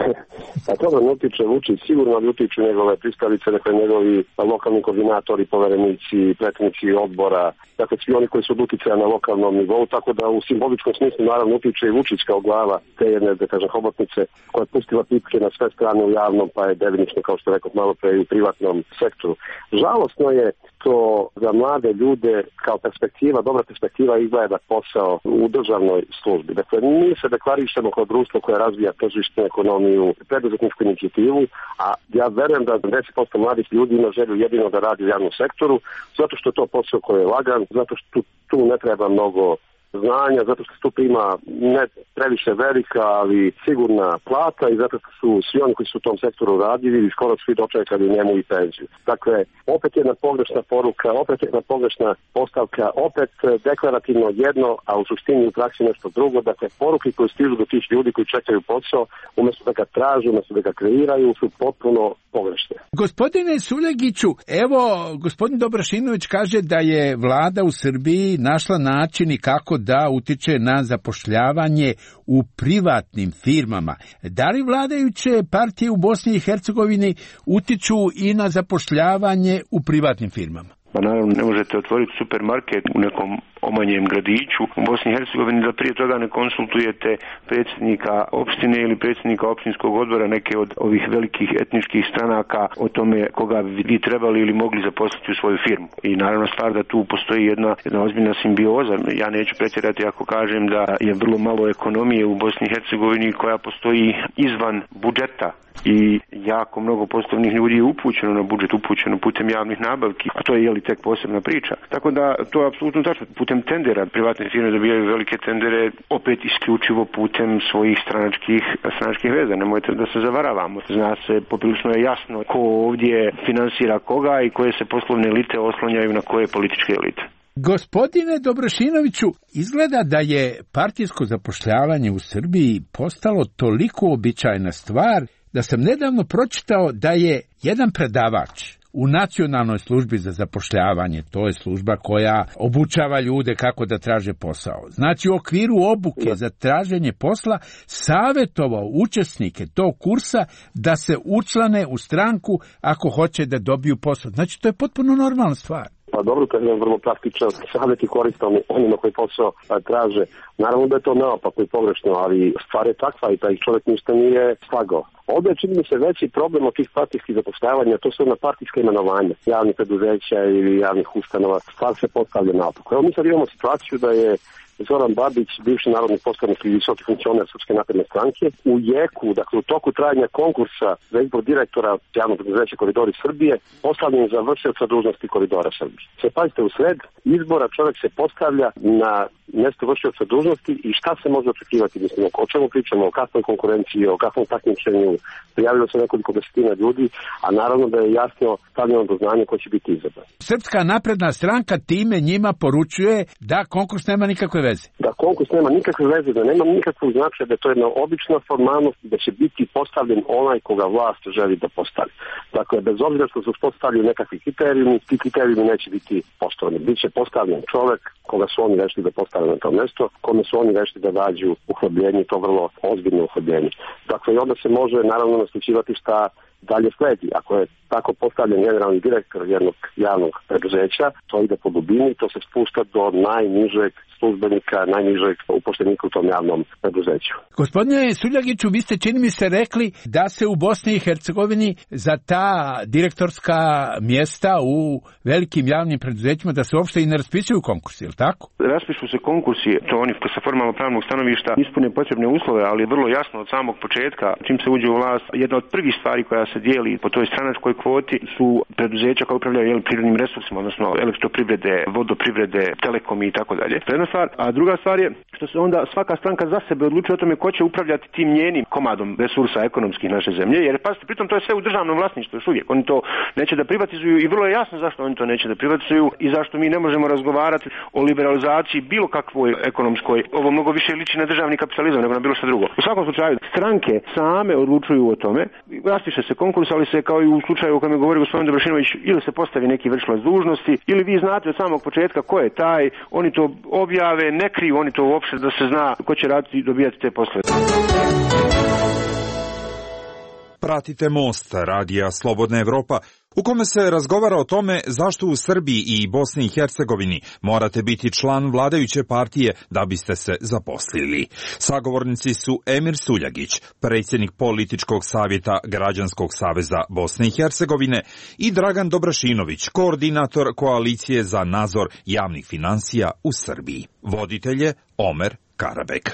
A toga ne utiče Vučić, sigurno ali utiču njegove pristalice, dakle njegovi lokalni koordinatori, poverenici, predsjednici odbora, dakle svi oni koji su od uticaja na lokalnom nivou, tako da u simboličkom smislu naravno utiče i Vučić kao glava te jedne, da kažem, hobotnice koja je pustila pipke na sve strane u javnom, pa je devinično, kao što rekao malo pre, i u privatnom sektoru. Žalosno je što za mlade ljude kao perspektiva, dobra perspektiva izgleda posao u državnoj službi. Dakle, mi se deklarišemo kao društvo koje razvija tržišnu ekonomiju, preduzetničku inicijativu, a ja verujem da 10% mladih ljudi ima želju jedino da radi u javnom sektoru, zato što je to posao koji je lagan, zato što tu ne treba mnogo znanja, zato što stup ima ne previše velika, ali sigurna plata i zato što su svi oni koji su u tom sektoru radili i skoro svi dočekali u njemu i penziju. Dakle, opet jedna pogrešna poruka, opet jedna pogrešna postavka, opet deklarativno jedno, a u suštini u praksi nešto drugo. Dakle, poruke koje stižu do tih ljudi koji čekaju posao, umjesto da ga traže, umjesto da ga kreiraju, su potpuno pogrešne. Gospodine Suljegiću, evo, gospodin Dobrašinović kaže da je vlada u Srbiji našla način i kako da utiče na zapošljavanje u privatnim firmama. Da li vladajuće partije u Bosni i Hercegovini utiču i na zapošljavanje u privatnim firmama? Pa naravno ne možete otvoriti supermarket u nekom omanjem gradiću u Bosni i Hercegovini da prije toga ne konsultujete predsjednika opštine ili predsjednika opštinskog odbora neke od ovih velikih etničkih stranaka o tome koga bi vi trebali ili mogli zaposliti u svoju firmu. I naravno stvar da tu postoji jedna ozbiljna simbioza. Ja neću pretjerati ako kažem da je vrlo malo ekonomije u Bosni i Hercegovini koja postoji izvan budžeta. I jako mnogo poslovnih ljudi je upućeno na budžet, upućeno putem javnih nabavki, a to je tek posebna priča. Tako da to je apsolutno tačno. Putem tendera privatne firme dobijaju velike tendere, opet isključivo putem svojih stranačkih veza. Nemojte da se zavaravamo. Zna se, poprilično je jasno ko ovdje finansira koga i koje se poslovne elite oslanjaju na koje političke elite. Gospodine Dobrašinoviću, izgleda da je partijsko zapošljavanje u Srbiji postalo toliko običajna stvar da sam nedavno pročitao da je jedan predavač u Nacionalnoj službi za zapošljavanje, to je služba koja obučava ljude kako da traže posao. Znači u okviru obuke za traženje posla savjetovao učesnike tog kursa da se učlane u stranku ako hoće da dobiju posao. Znači to je potpuno normalna stvar. Pa dobro, to je jedan vrlo praktičan savjet i koristan onima koji posao traže. Naravno da je to naopako i pogrešno, ali stvar je takva i taj čovjek ništa nije slagao. Ovdje čini mi se veći problem od tih partijskih zapošljavanja, to su ona partijska imenovanja javnih preduzeća ili javnih ustanova. Stvar se postavlja naopako. Evo mi sad imamo situaciju da je Zoran Babić, bivši narodni poslanik i visoki funkcioner Srpske napredne stranke, u jeku, dakle u toku trajanja konkursa za izbor direktora javnog preduzeća Koridori Srbije, postavljen za vršioca dužnosti Koridora Srbije. Se pazite, u sred izbora čovjek se postavlja na mjesto vršioca dužnosti i šta se može očekivati, mislim, o čemu pričamo, o kakvoj konkurenciji, o kakvom takmičenju, prijavilo se nekoliko desetina ljudi, a naravno da je jasno stavljeno do znanja ko će biti izabran. Srpska napredna stranka time njima poručuje da konkurs nema nikakve veze. Da konkurs nema nikakve veze, da nema nikakvog značaja, da je to jedna obična formalnost, da će biti postavljen onaj koga vlast želi da postavi. Dakle, bez obzira što su postavljeni nekakvi kriterijumi, ti kriterijumi neće biti postavljeni. Biće postavljen čovjek koga su oni rešili da postave na to mjesto, kome su oni rešili da dađu uhljebljenje, to vrlo ozbiljno uhljebljenje. Dakle, i onda se može naravno naslučivati šta dalje sledi. Ako je tako postavljen generalni direktor jednog javnog preduzeća, to ide po dubini, to se spušta do najnižeg službenika, najnižeg upošljenika u tom javnom preduzeću. Gospodine Suljagiću, vi ste čini mi se rekli da se u Bosni i Hercegovini za ta direktorska mjesta u velikim javnim preduzećima da se uopšte i ne raspisuju konkursi, je li tako? Raspišu se konkursi, to oni sa formalno pravnog stanovišta ispune potrebne uslove, ali je vrlo jasno od samog početka, čim se uđe u vlast, jedna od prvih stvari koja se dijeli po toj stranačkoj kvoti su preduzeća koja upravljaju prirodnim resursima, odnosno elektroprivrede, vodoprivrede, telekomi i tako dalje. To je jedna stvar, a druga stvar je što se onda svaka stranka za sebe odlučuje o tome ko će upravljati tim njenim komadom resursa ekonomskih naše zemlje, jer pazite, pritom to je sve u državnom vlasništvu još uvijek. Oni to neće da privatizuju i vrlo je jasno zašto oni to neće da privatizuju i zašto mi ne možemo razgovarati o liberalizaciji bilo kakvoj ekonomskoj. Ovo mnogo više liči na državni kapitalizam nego na bilo što drugo. U svakom slučaju, stranke same odlučuju o tome, raspiše se konkurs, ali se kao i u slučaju o kojem je govorio gospodin Dobrašinović, ili se postavi neki vršilac dužnosti, ili vi znate od samog početka ko je taj, oni to objave, ne kriju oni to uopšte da se zna ko će raditi i dobijati te poslove. Pratite Most, radija Slobodna Evropa, u kome se razgovara o tome zašto u Srbiji i Bosni i Hercegovini morate biti član vladajuće partije da biste se zaposlili. Sagovornici su Emir Suljagić, predsjednik političkog savjeta Građanskog saveza Bosne i Hercegovine, i Dragan Dobrašinović, koordinator koalicije za nadzor javnih financija u Srbiji. Voditelj je Omer Karabek.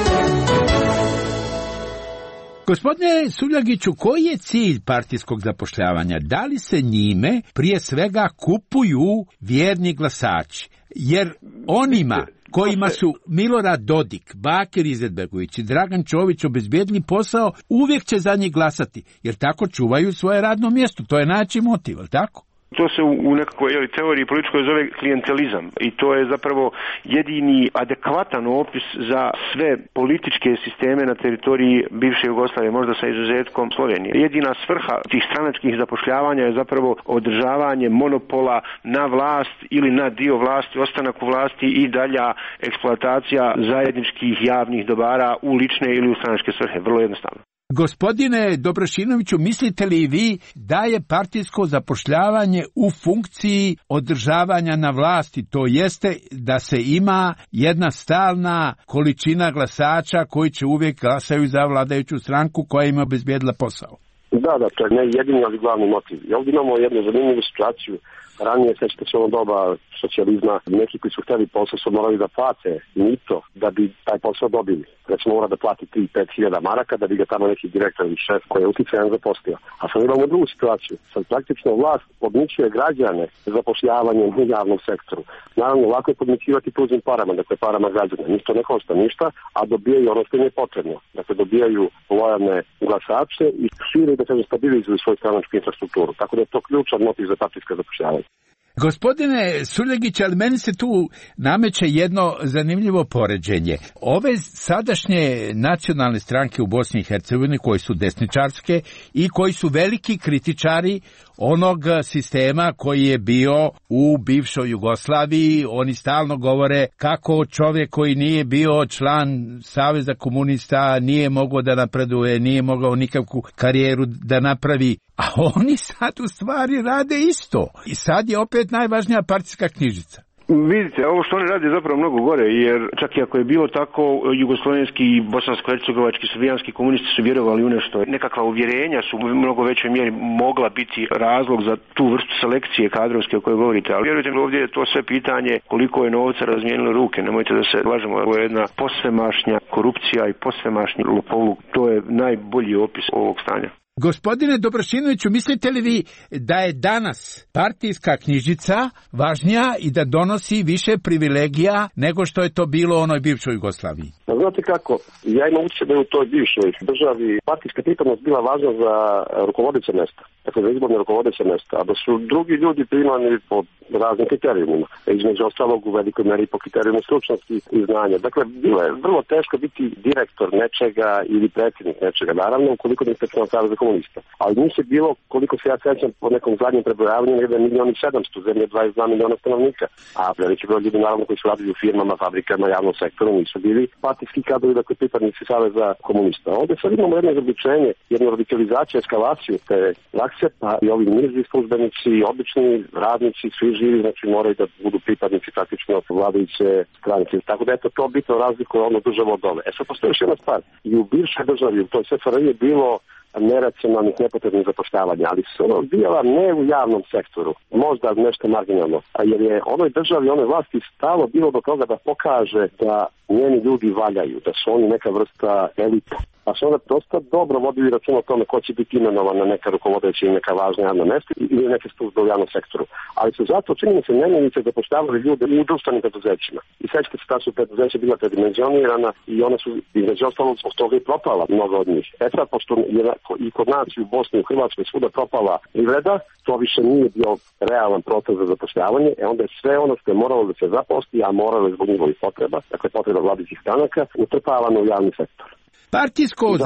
Gospodine Suljagiću, koji je cilj partijskog zapošljavanja? Da li se njime prije svega kupuju vjerni glasači? Jer onima kojima su Milorad Dodik, Bakir Izetbegović i Dragan Čović obezbijedili posao, uvijek će za njih glasati, jer tako čuvaju svoje radno mjesto. To je najveći motiv, ali tako? To se u nekakvoj teoriji političkoj zove klijentelizam i to je zapravo jedini adekvatan opis za sve političke sisteme na teritoriji bivše Jugoslavije, možda sa izuzetkom Slovenije. Jedina svrha tih stranačkih zapošljavanja je zapravo održavanje monopola na vlast ili na dio vlasti, ostanak u vlasti i dalja eksploatacija zajedničkih javnih dobara u lične ili u stranačke svrhe. Vrlo jednostavno. Gospodine Dobrašinoviću, mislite li vi da je partijsko zapošljavanje u funkciji održavanja na vlasti, to jeste da se ima jedna stalna količina glasača koji će uvijek glasaju za vladajuću stranku koja ima obezbijedila posao? Da, to je ne jedini, ali glavni motiv. I ovdje imamo jednu zanimljivu situaciju. Ranije, sećate se ono doba socijalizma, neki koji su htjeli posao su morali da plate mito da bi taj posao dobili. Recimo mora da plati 3-5 hiljada maraka da bi ga tamo neki direktor ili šef koji je uticajan zaposlio. A sad imamo drugu situaciju. Sad praktično vlast podmićuje građane zapošljavanjem u javnom sektoru. Naravno, lako je podmićivati tuđim parama, dakle parama građana. Njih to ne košta ništa, a dobijaju ono što im je potrebno. Dakle, dobijaju lojalne glasače i šire da se stabilizuju svoju stranačku infrastrukturu. Tako da je to ključan motiv za partijsko zapošljavanje. Gospodine Suljagić, ali meni se tu nameće jedno zanimljivo poređenje. Ove sadašnje nacionalne stranke u Bosni i Hercegovini koji su desničarske i koji su veliki kritičari onog sistema koji je bio u bivšoj Jugoslaviji, oni stalno govore kako čovjek koji nije bio član Saveza komunista nije mogao da napreduje, nije mogao nikakvu karijeru da napravi. A oni sad u stvari rade isto. I sad je opet najvažnija partijska knjižica. Vidite, ovo što oni rade je zapravo mnogo gore, jer čak i ako je bilo tako, jugoslovenski i bosansko-hercegovački, srbijanski komunisti su vjerovali u nešto. Nekakva uvjerenja su u mnogo većoj mjeri mogla biti razlog za tu vrstu selekcije kadrovske o kojoj govorite. Ali vjerujte mi, ovdje je to sve pitanje koliko je novca razmijenilo ruke. Nemojte da se lažemo, ovo je jedna posvemašnja korupcija i posvemašnji lopovluk. To je najbolji opis ovog stanja. Gospodine Dobrašinoviću, mislite li vi da je danas partijska knjižica važnija i da donosi više privilegija nego što je to bilo u onoj bivšoj Jugoslaviji? Znate kako, ja imam utjecaj da je u toj bivšoj državi partijska pripadnost bila važna za rukovodeće mjesta, dakle za izborne rukovodeće mjesta, a da su drugi ljudi primani po raznim kriterijumima, između ostalog u velikoj meri po kriterijumu stručnosti i znanja. Dakle, bilo je vrlo teško biti direktor nečega ili predsjednik nečega, naravno ukoliko niste član Saveza komunista. Ali njih je bilo, koliko se ja sećam po nekom zadnjem prebrojavanju, 1.700.000, zemlje 22 miliona stanovnika. A veliki broj ljudi naravno koji su radili u firmama, fabrikama, javnom sektoru nisu bili partijski kadrovi, dakle pripadnici Saveza komunista. Ovdje sad imamo jedno izobličenje, jednu radikalizaciju, eskalaciju te prakse, pa i ovi niži službenici, obični radnici, svi živi, znači moraju da budu pripadnici praktično vladajuće stranke. Tako da eto to bitno razlikuje ono državu od ove. Sad postoji još jedna stvar. I u bivšoj državi, u toj SFRJ je bilo neracionalnih, nepotrebnih zapošljavanja, ali su ono bila ne u javnom sektoru, možda nešto marginalno, jer je onoj državi, onoj vlasti stalo bilo do toga da pokaže da njeni ljudi valjaju, da su oni neka vrsta elita. Pa su onda dosta dobro vodili račun o tome ko će biti imenovan na neka rukovodeća i neka važna javna mjesta ili neke službe u javnom sektoru. Ali su zato činjeni se nemojnice zapošljavali ljude u društvenim preduzećima. I sećate se da su preduzeća bila predimenzionirana i one su između ostalog zbog toga i propala mnogo od njih. Sad, pošto je i kod nas i u Bosni i u Hrvatskoj svuda propala privreda, to više nije bio realan proces za zapošljavanje, onda je sve ono što je moralo da se zaposli, a moralo je zbog njihovih potreba, dakle potreba vladajućih stranaka, utrpavano u javni sektor. Partijsko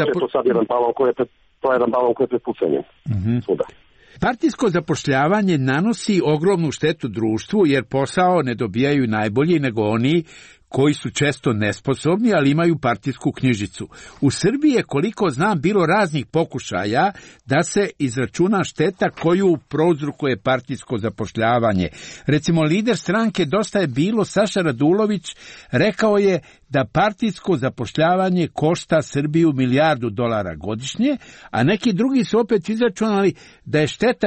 Partijsko zapošljavanje nanosi ogromnu štetu društvu jer posao ne dobijaju najbolji nego oni koji su često nesposobni, ali imaju partijsku knjižicu. U Srbiji je, koliko znam, bilo raznih pokušaja da se izračuna šteta koju prouzrokuje partijsko zapošljavanje. Recimo, lider stranke Dosta je bilo, Saša Radulović, rekao je da partijsko zapošljavanje košta Srbiju $1 milijardu godišnje, a neki drugi su opet izračunali da je šteta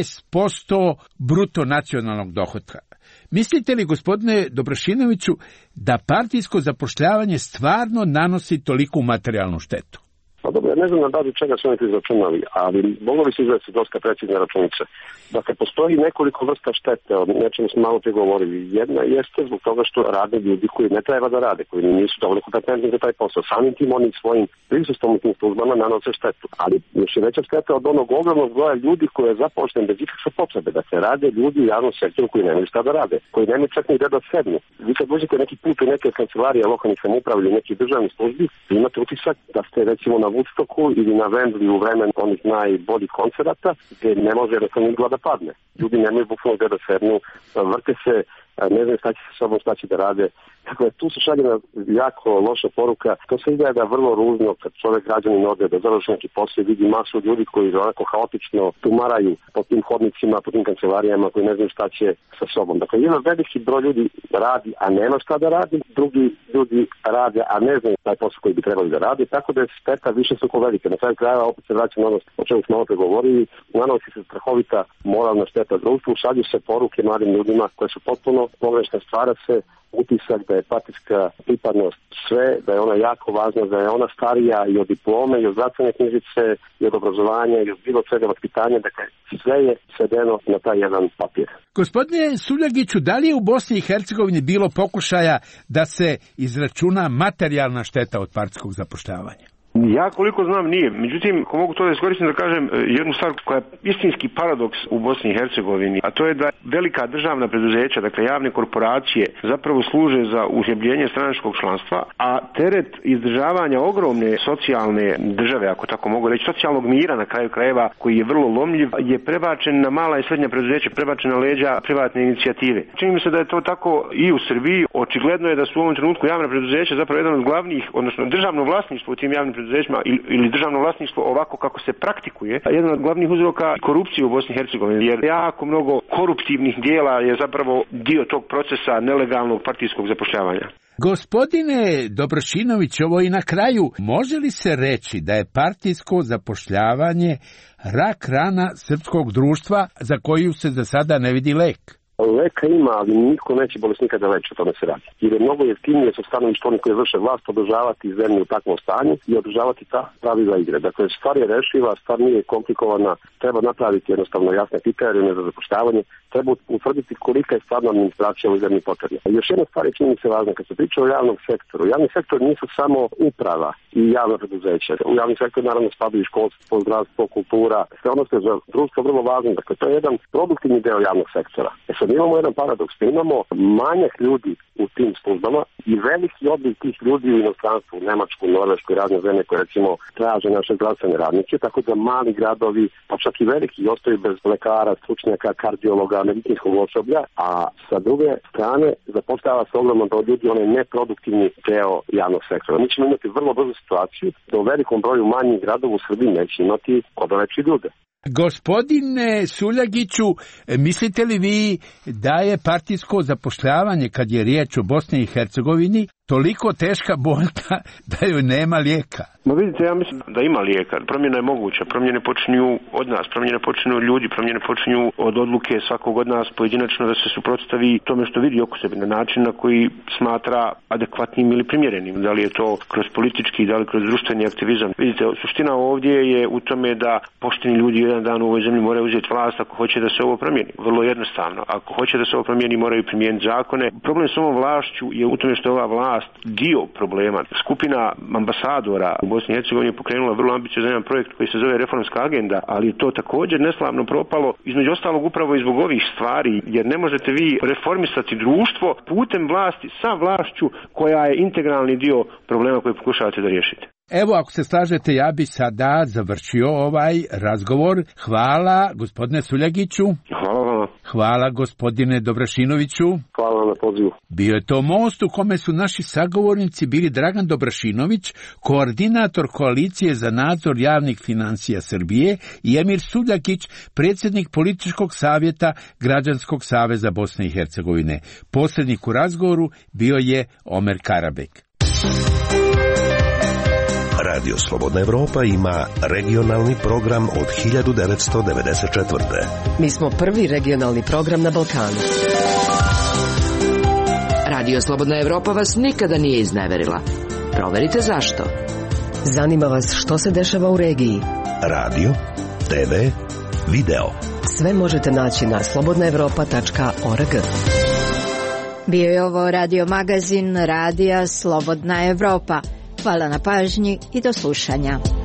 6% bruto nacionalnog dohotka. Mislite li, gospodine Dobrašinoviću, da partijsko zapošljavanje stvarno nanosi toliku materijalnu štetu? Pa dobro, ja ne znam na bazi čega su oni to izračunali, ali moglo bi se izvesti dosta precizne računice. Dakle, postoji nekoliko vrsta štete, o nečemu smo malo prije govorili. Jedna jeste zbog toga što rade ljudi koji ne treba da rade, koji nisu dovoljno kompetentni za taj posao. Samim tim oni svojim prisustvom u tim službama nanose štetu. Ali još je veća šteta od onog ogromnog broja ljudi koji je zapošljen bez ikakve potrebe. Dakle, rade ljudi u javnom sektoru koji nemaju šta da rade, koji nemaju čak ni da sednu. Vi kad dođete neki put u neke kancelarije lokalnih samouprava ili neki državni službi, imate utisak da ste recimo na Woodstocku ili na Wembley u vremen onih najboljih koncerata gdje ne može jednostavno igla da padne. Ljudi nemaju bukvalno gdje da sednu, vrte se, ne znaju šta će sa sobom, šta će da rade. Dakle, tu se šalje jako loša poruka. To se izgleda vrlo ružno kad čovjek građanin ode da završi neki posao, vidi masu ljudi koji onako haotično tumaraju po tim hodnicima, po tim kancelarijama, koji ne znaju šta će sa sobom. Dakle, jedan veliki broj ljudi radi, a nema šta da radi, drugi ljudi rade, a ne znaju taj posao koji bi trebali da radi, tako da je šteta više suko velike. Na kraju krajeva opet se vraća na ono o čemu smo opet govorili, nanosi se strahovita moralna šteta društvu, šalju se poruke mladim ljudima koje su potpuno pogrešne, stvara se utisak da je partijska pripadnost sve, da je ona jako važna, da je ona starija i od diplome, i od zdravstvene knjižice, i od obrazovanja, i od bilo svega vaspitanja, dakle sve je svedeno na taj jedan papir. Gospodine Suljagiću, da li je u Bosni i Hercegovini bilo pokušaja da se izračuna materijalna šteta od partijskog zapošljavanja? Ja koliko znam nije. Međutim, ako mogu to da iskoristim da kažem jednu stvar koja je istinski paradoks u Bosni i Hercegovini, a to je da velika državna preduzeća, dakle javne korporacije, zapravo služe za uhljebljenje stranačkog članstva, a teret izdržavanja ogromne socijalne države, ako tako mogu reći, socijalnog mira na kraju krajeva, koji je vrlo lomljiv, je prebačen na mala i srednja preduzeća, prebačen na leđa privatne inicijative. Čini mi se da je to tako i u Srbiji. Očigledno je da su u ovom trenutku javna preduzeća zapravo jedan od glavnih, odnosno državno vlasništvo u tim javnim preduzećima ili državno vlasništvo ovako kako se praktikuje, jedan od glavnih uzroka korupcije u Bosni i Hercegovini, jer jako mnogo koruptivnih dijela je zapravo dio tog procesa nelegalnog partijskog zapošljavanja. Gospodine Dobrošinović, ovo i na kraju, može li se reći da je partijsko zapošljavanje rak rana srpskog društva za koju se za sada ne vidi lek? Leka ima, ali niko neće bolesnika da leči, o tome se radi. Jer je mnogo jeftinije sa stanovišta onih koji vrše vlast održavati zemlju u takvom stanju i održavati ta pravila igre. Dakle, stvar je rešiva, stvar nije komplikovana, treba napraviti jednostavno jasne kriterije za zapošljavanje, treba utvrditi kolika je stvarno administracija u zemlji potrebna. Još jedna stvar je čini mi se važna, kad se priča o javnom sektoru. Javni sektor nisu samo uprava i javna preduzeća. U javni sektor naravno spadaju školstvo, zdravstvo, kultura, sve ono što je za društvo vrlo važno. Dakle, to je jedan produktivni deo javnog sektora. Sad imamo jedan paradoks, imamo manjak ljudi u tim službama i veliki odliv tih ljudi u inostranstvu, u Nemačku, Norvešku i razne zemlje koje recimo traže naše zdravstvene radnike, tako da mali gradovi, pa čak i veliki, ostaju bez lekara, stručnjaka, kardiologa, medicinskog osoblja, a sa druge strane zapošljava se ogromno da od ljudi onaj neproduktivni deo javnog sektora. Mi ćemo imati vrlo brzu situaciju da u velikom broju manjih gradova u Srbiji neće imati ko da leči ljude. Gospodine Suljagiću, mislite li vi da je partijsko zapošljavanje, kad je riječ o Bosni i Hercegovini, toliko teška boljka da joj nema lijeka? Ma vidite, ja mislim da ima lijeka. Promjena je moguća. Promjene počinju od nas, promjene počinju od ljudi, promjene počinju od odluke svakog od nas pojedinačno da se suprotstavi tome što vidi oko sebe na način na koji smatra adekvatnim ili primjerenim. Da li je to kroz politički, da li kroz društveni aktivizam. Vidite, suština ovdje je u tome da pošteni ljudi jedan dan u ovoj zemlji moraju uzeti vlast ako hoće da se ovo promijeni. Vrlo jednostavno. Ako hoće da se ovo promijeni, moraju primijeniti zakone. Problem s ovom vlašću je u tome što je ova vlast dio problema. Skupina ambasadora u Bosni i Hercegovini je pokrenula vrlo ambiciozan projekt koji se zove Reformska agenda, ali je to također neslavno propalo, između ostalog upravo i zbog ovih stvari, jer ne možete vi reformisati društvo putem vlasti sa vlašću koja je integralni dio problema koji pokušavate da riješite. Evo, ako se slažete, ja bi sada završio ovaj razgovor. Hvala, gospodine Suljagiću. Hvala vam. Hvala gospodine Dobrašinoviću. Hvala na pozivu. Bio je to most u kome su naši sagovornici bili Dragan Dobrašinović, koordinator Koalicije za nadzor javnih financija Srbije, i Emir Suljagić, predsjednik političkog savjeta Građanskog saveza Bosne i Hercegovine. Posrednik u razgovoru bio je Omer Karabek. Radio Slobodna Evropa ima regionalni program od 1994. Mi smo prvi regionalni program na Balkanu. Radio Slobodna Evropa vas nikada nije izneverila. Proverite zašto. Zanima vas što se dešava u regiji. Radio, TV, video. Sve možete naći na slobodnaevropa.org. Bio je ovo radio magazin Radija Slobodna Evropa. Hvala na pažnji i do slušanja.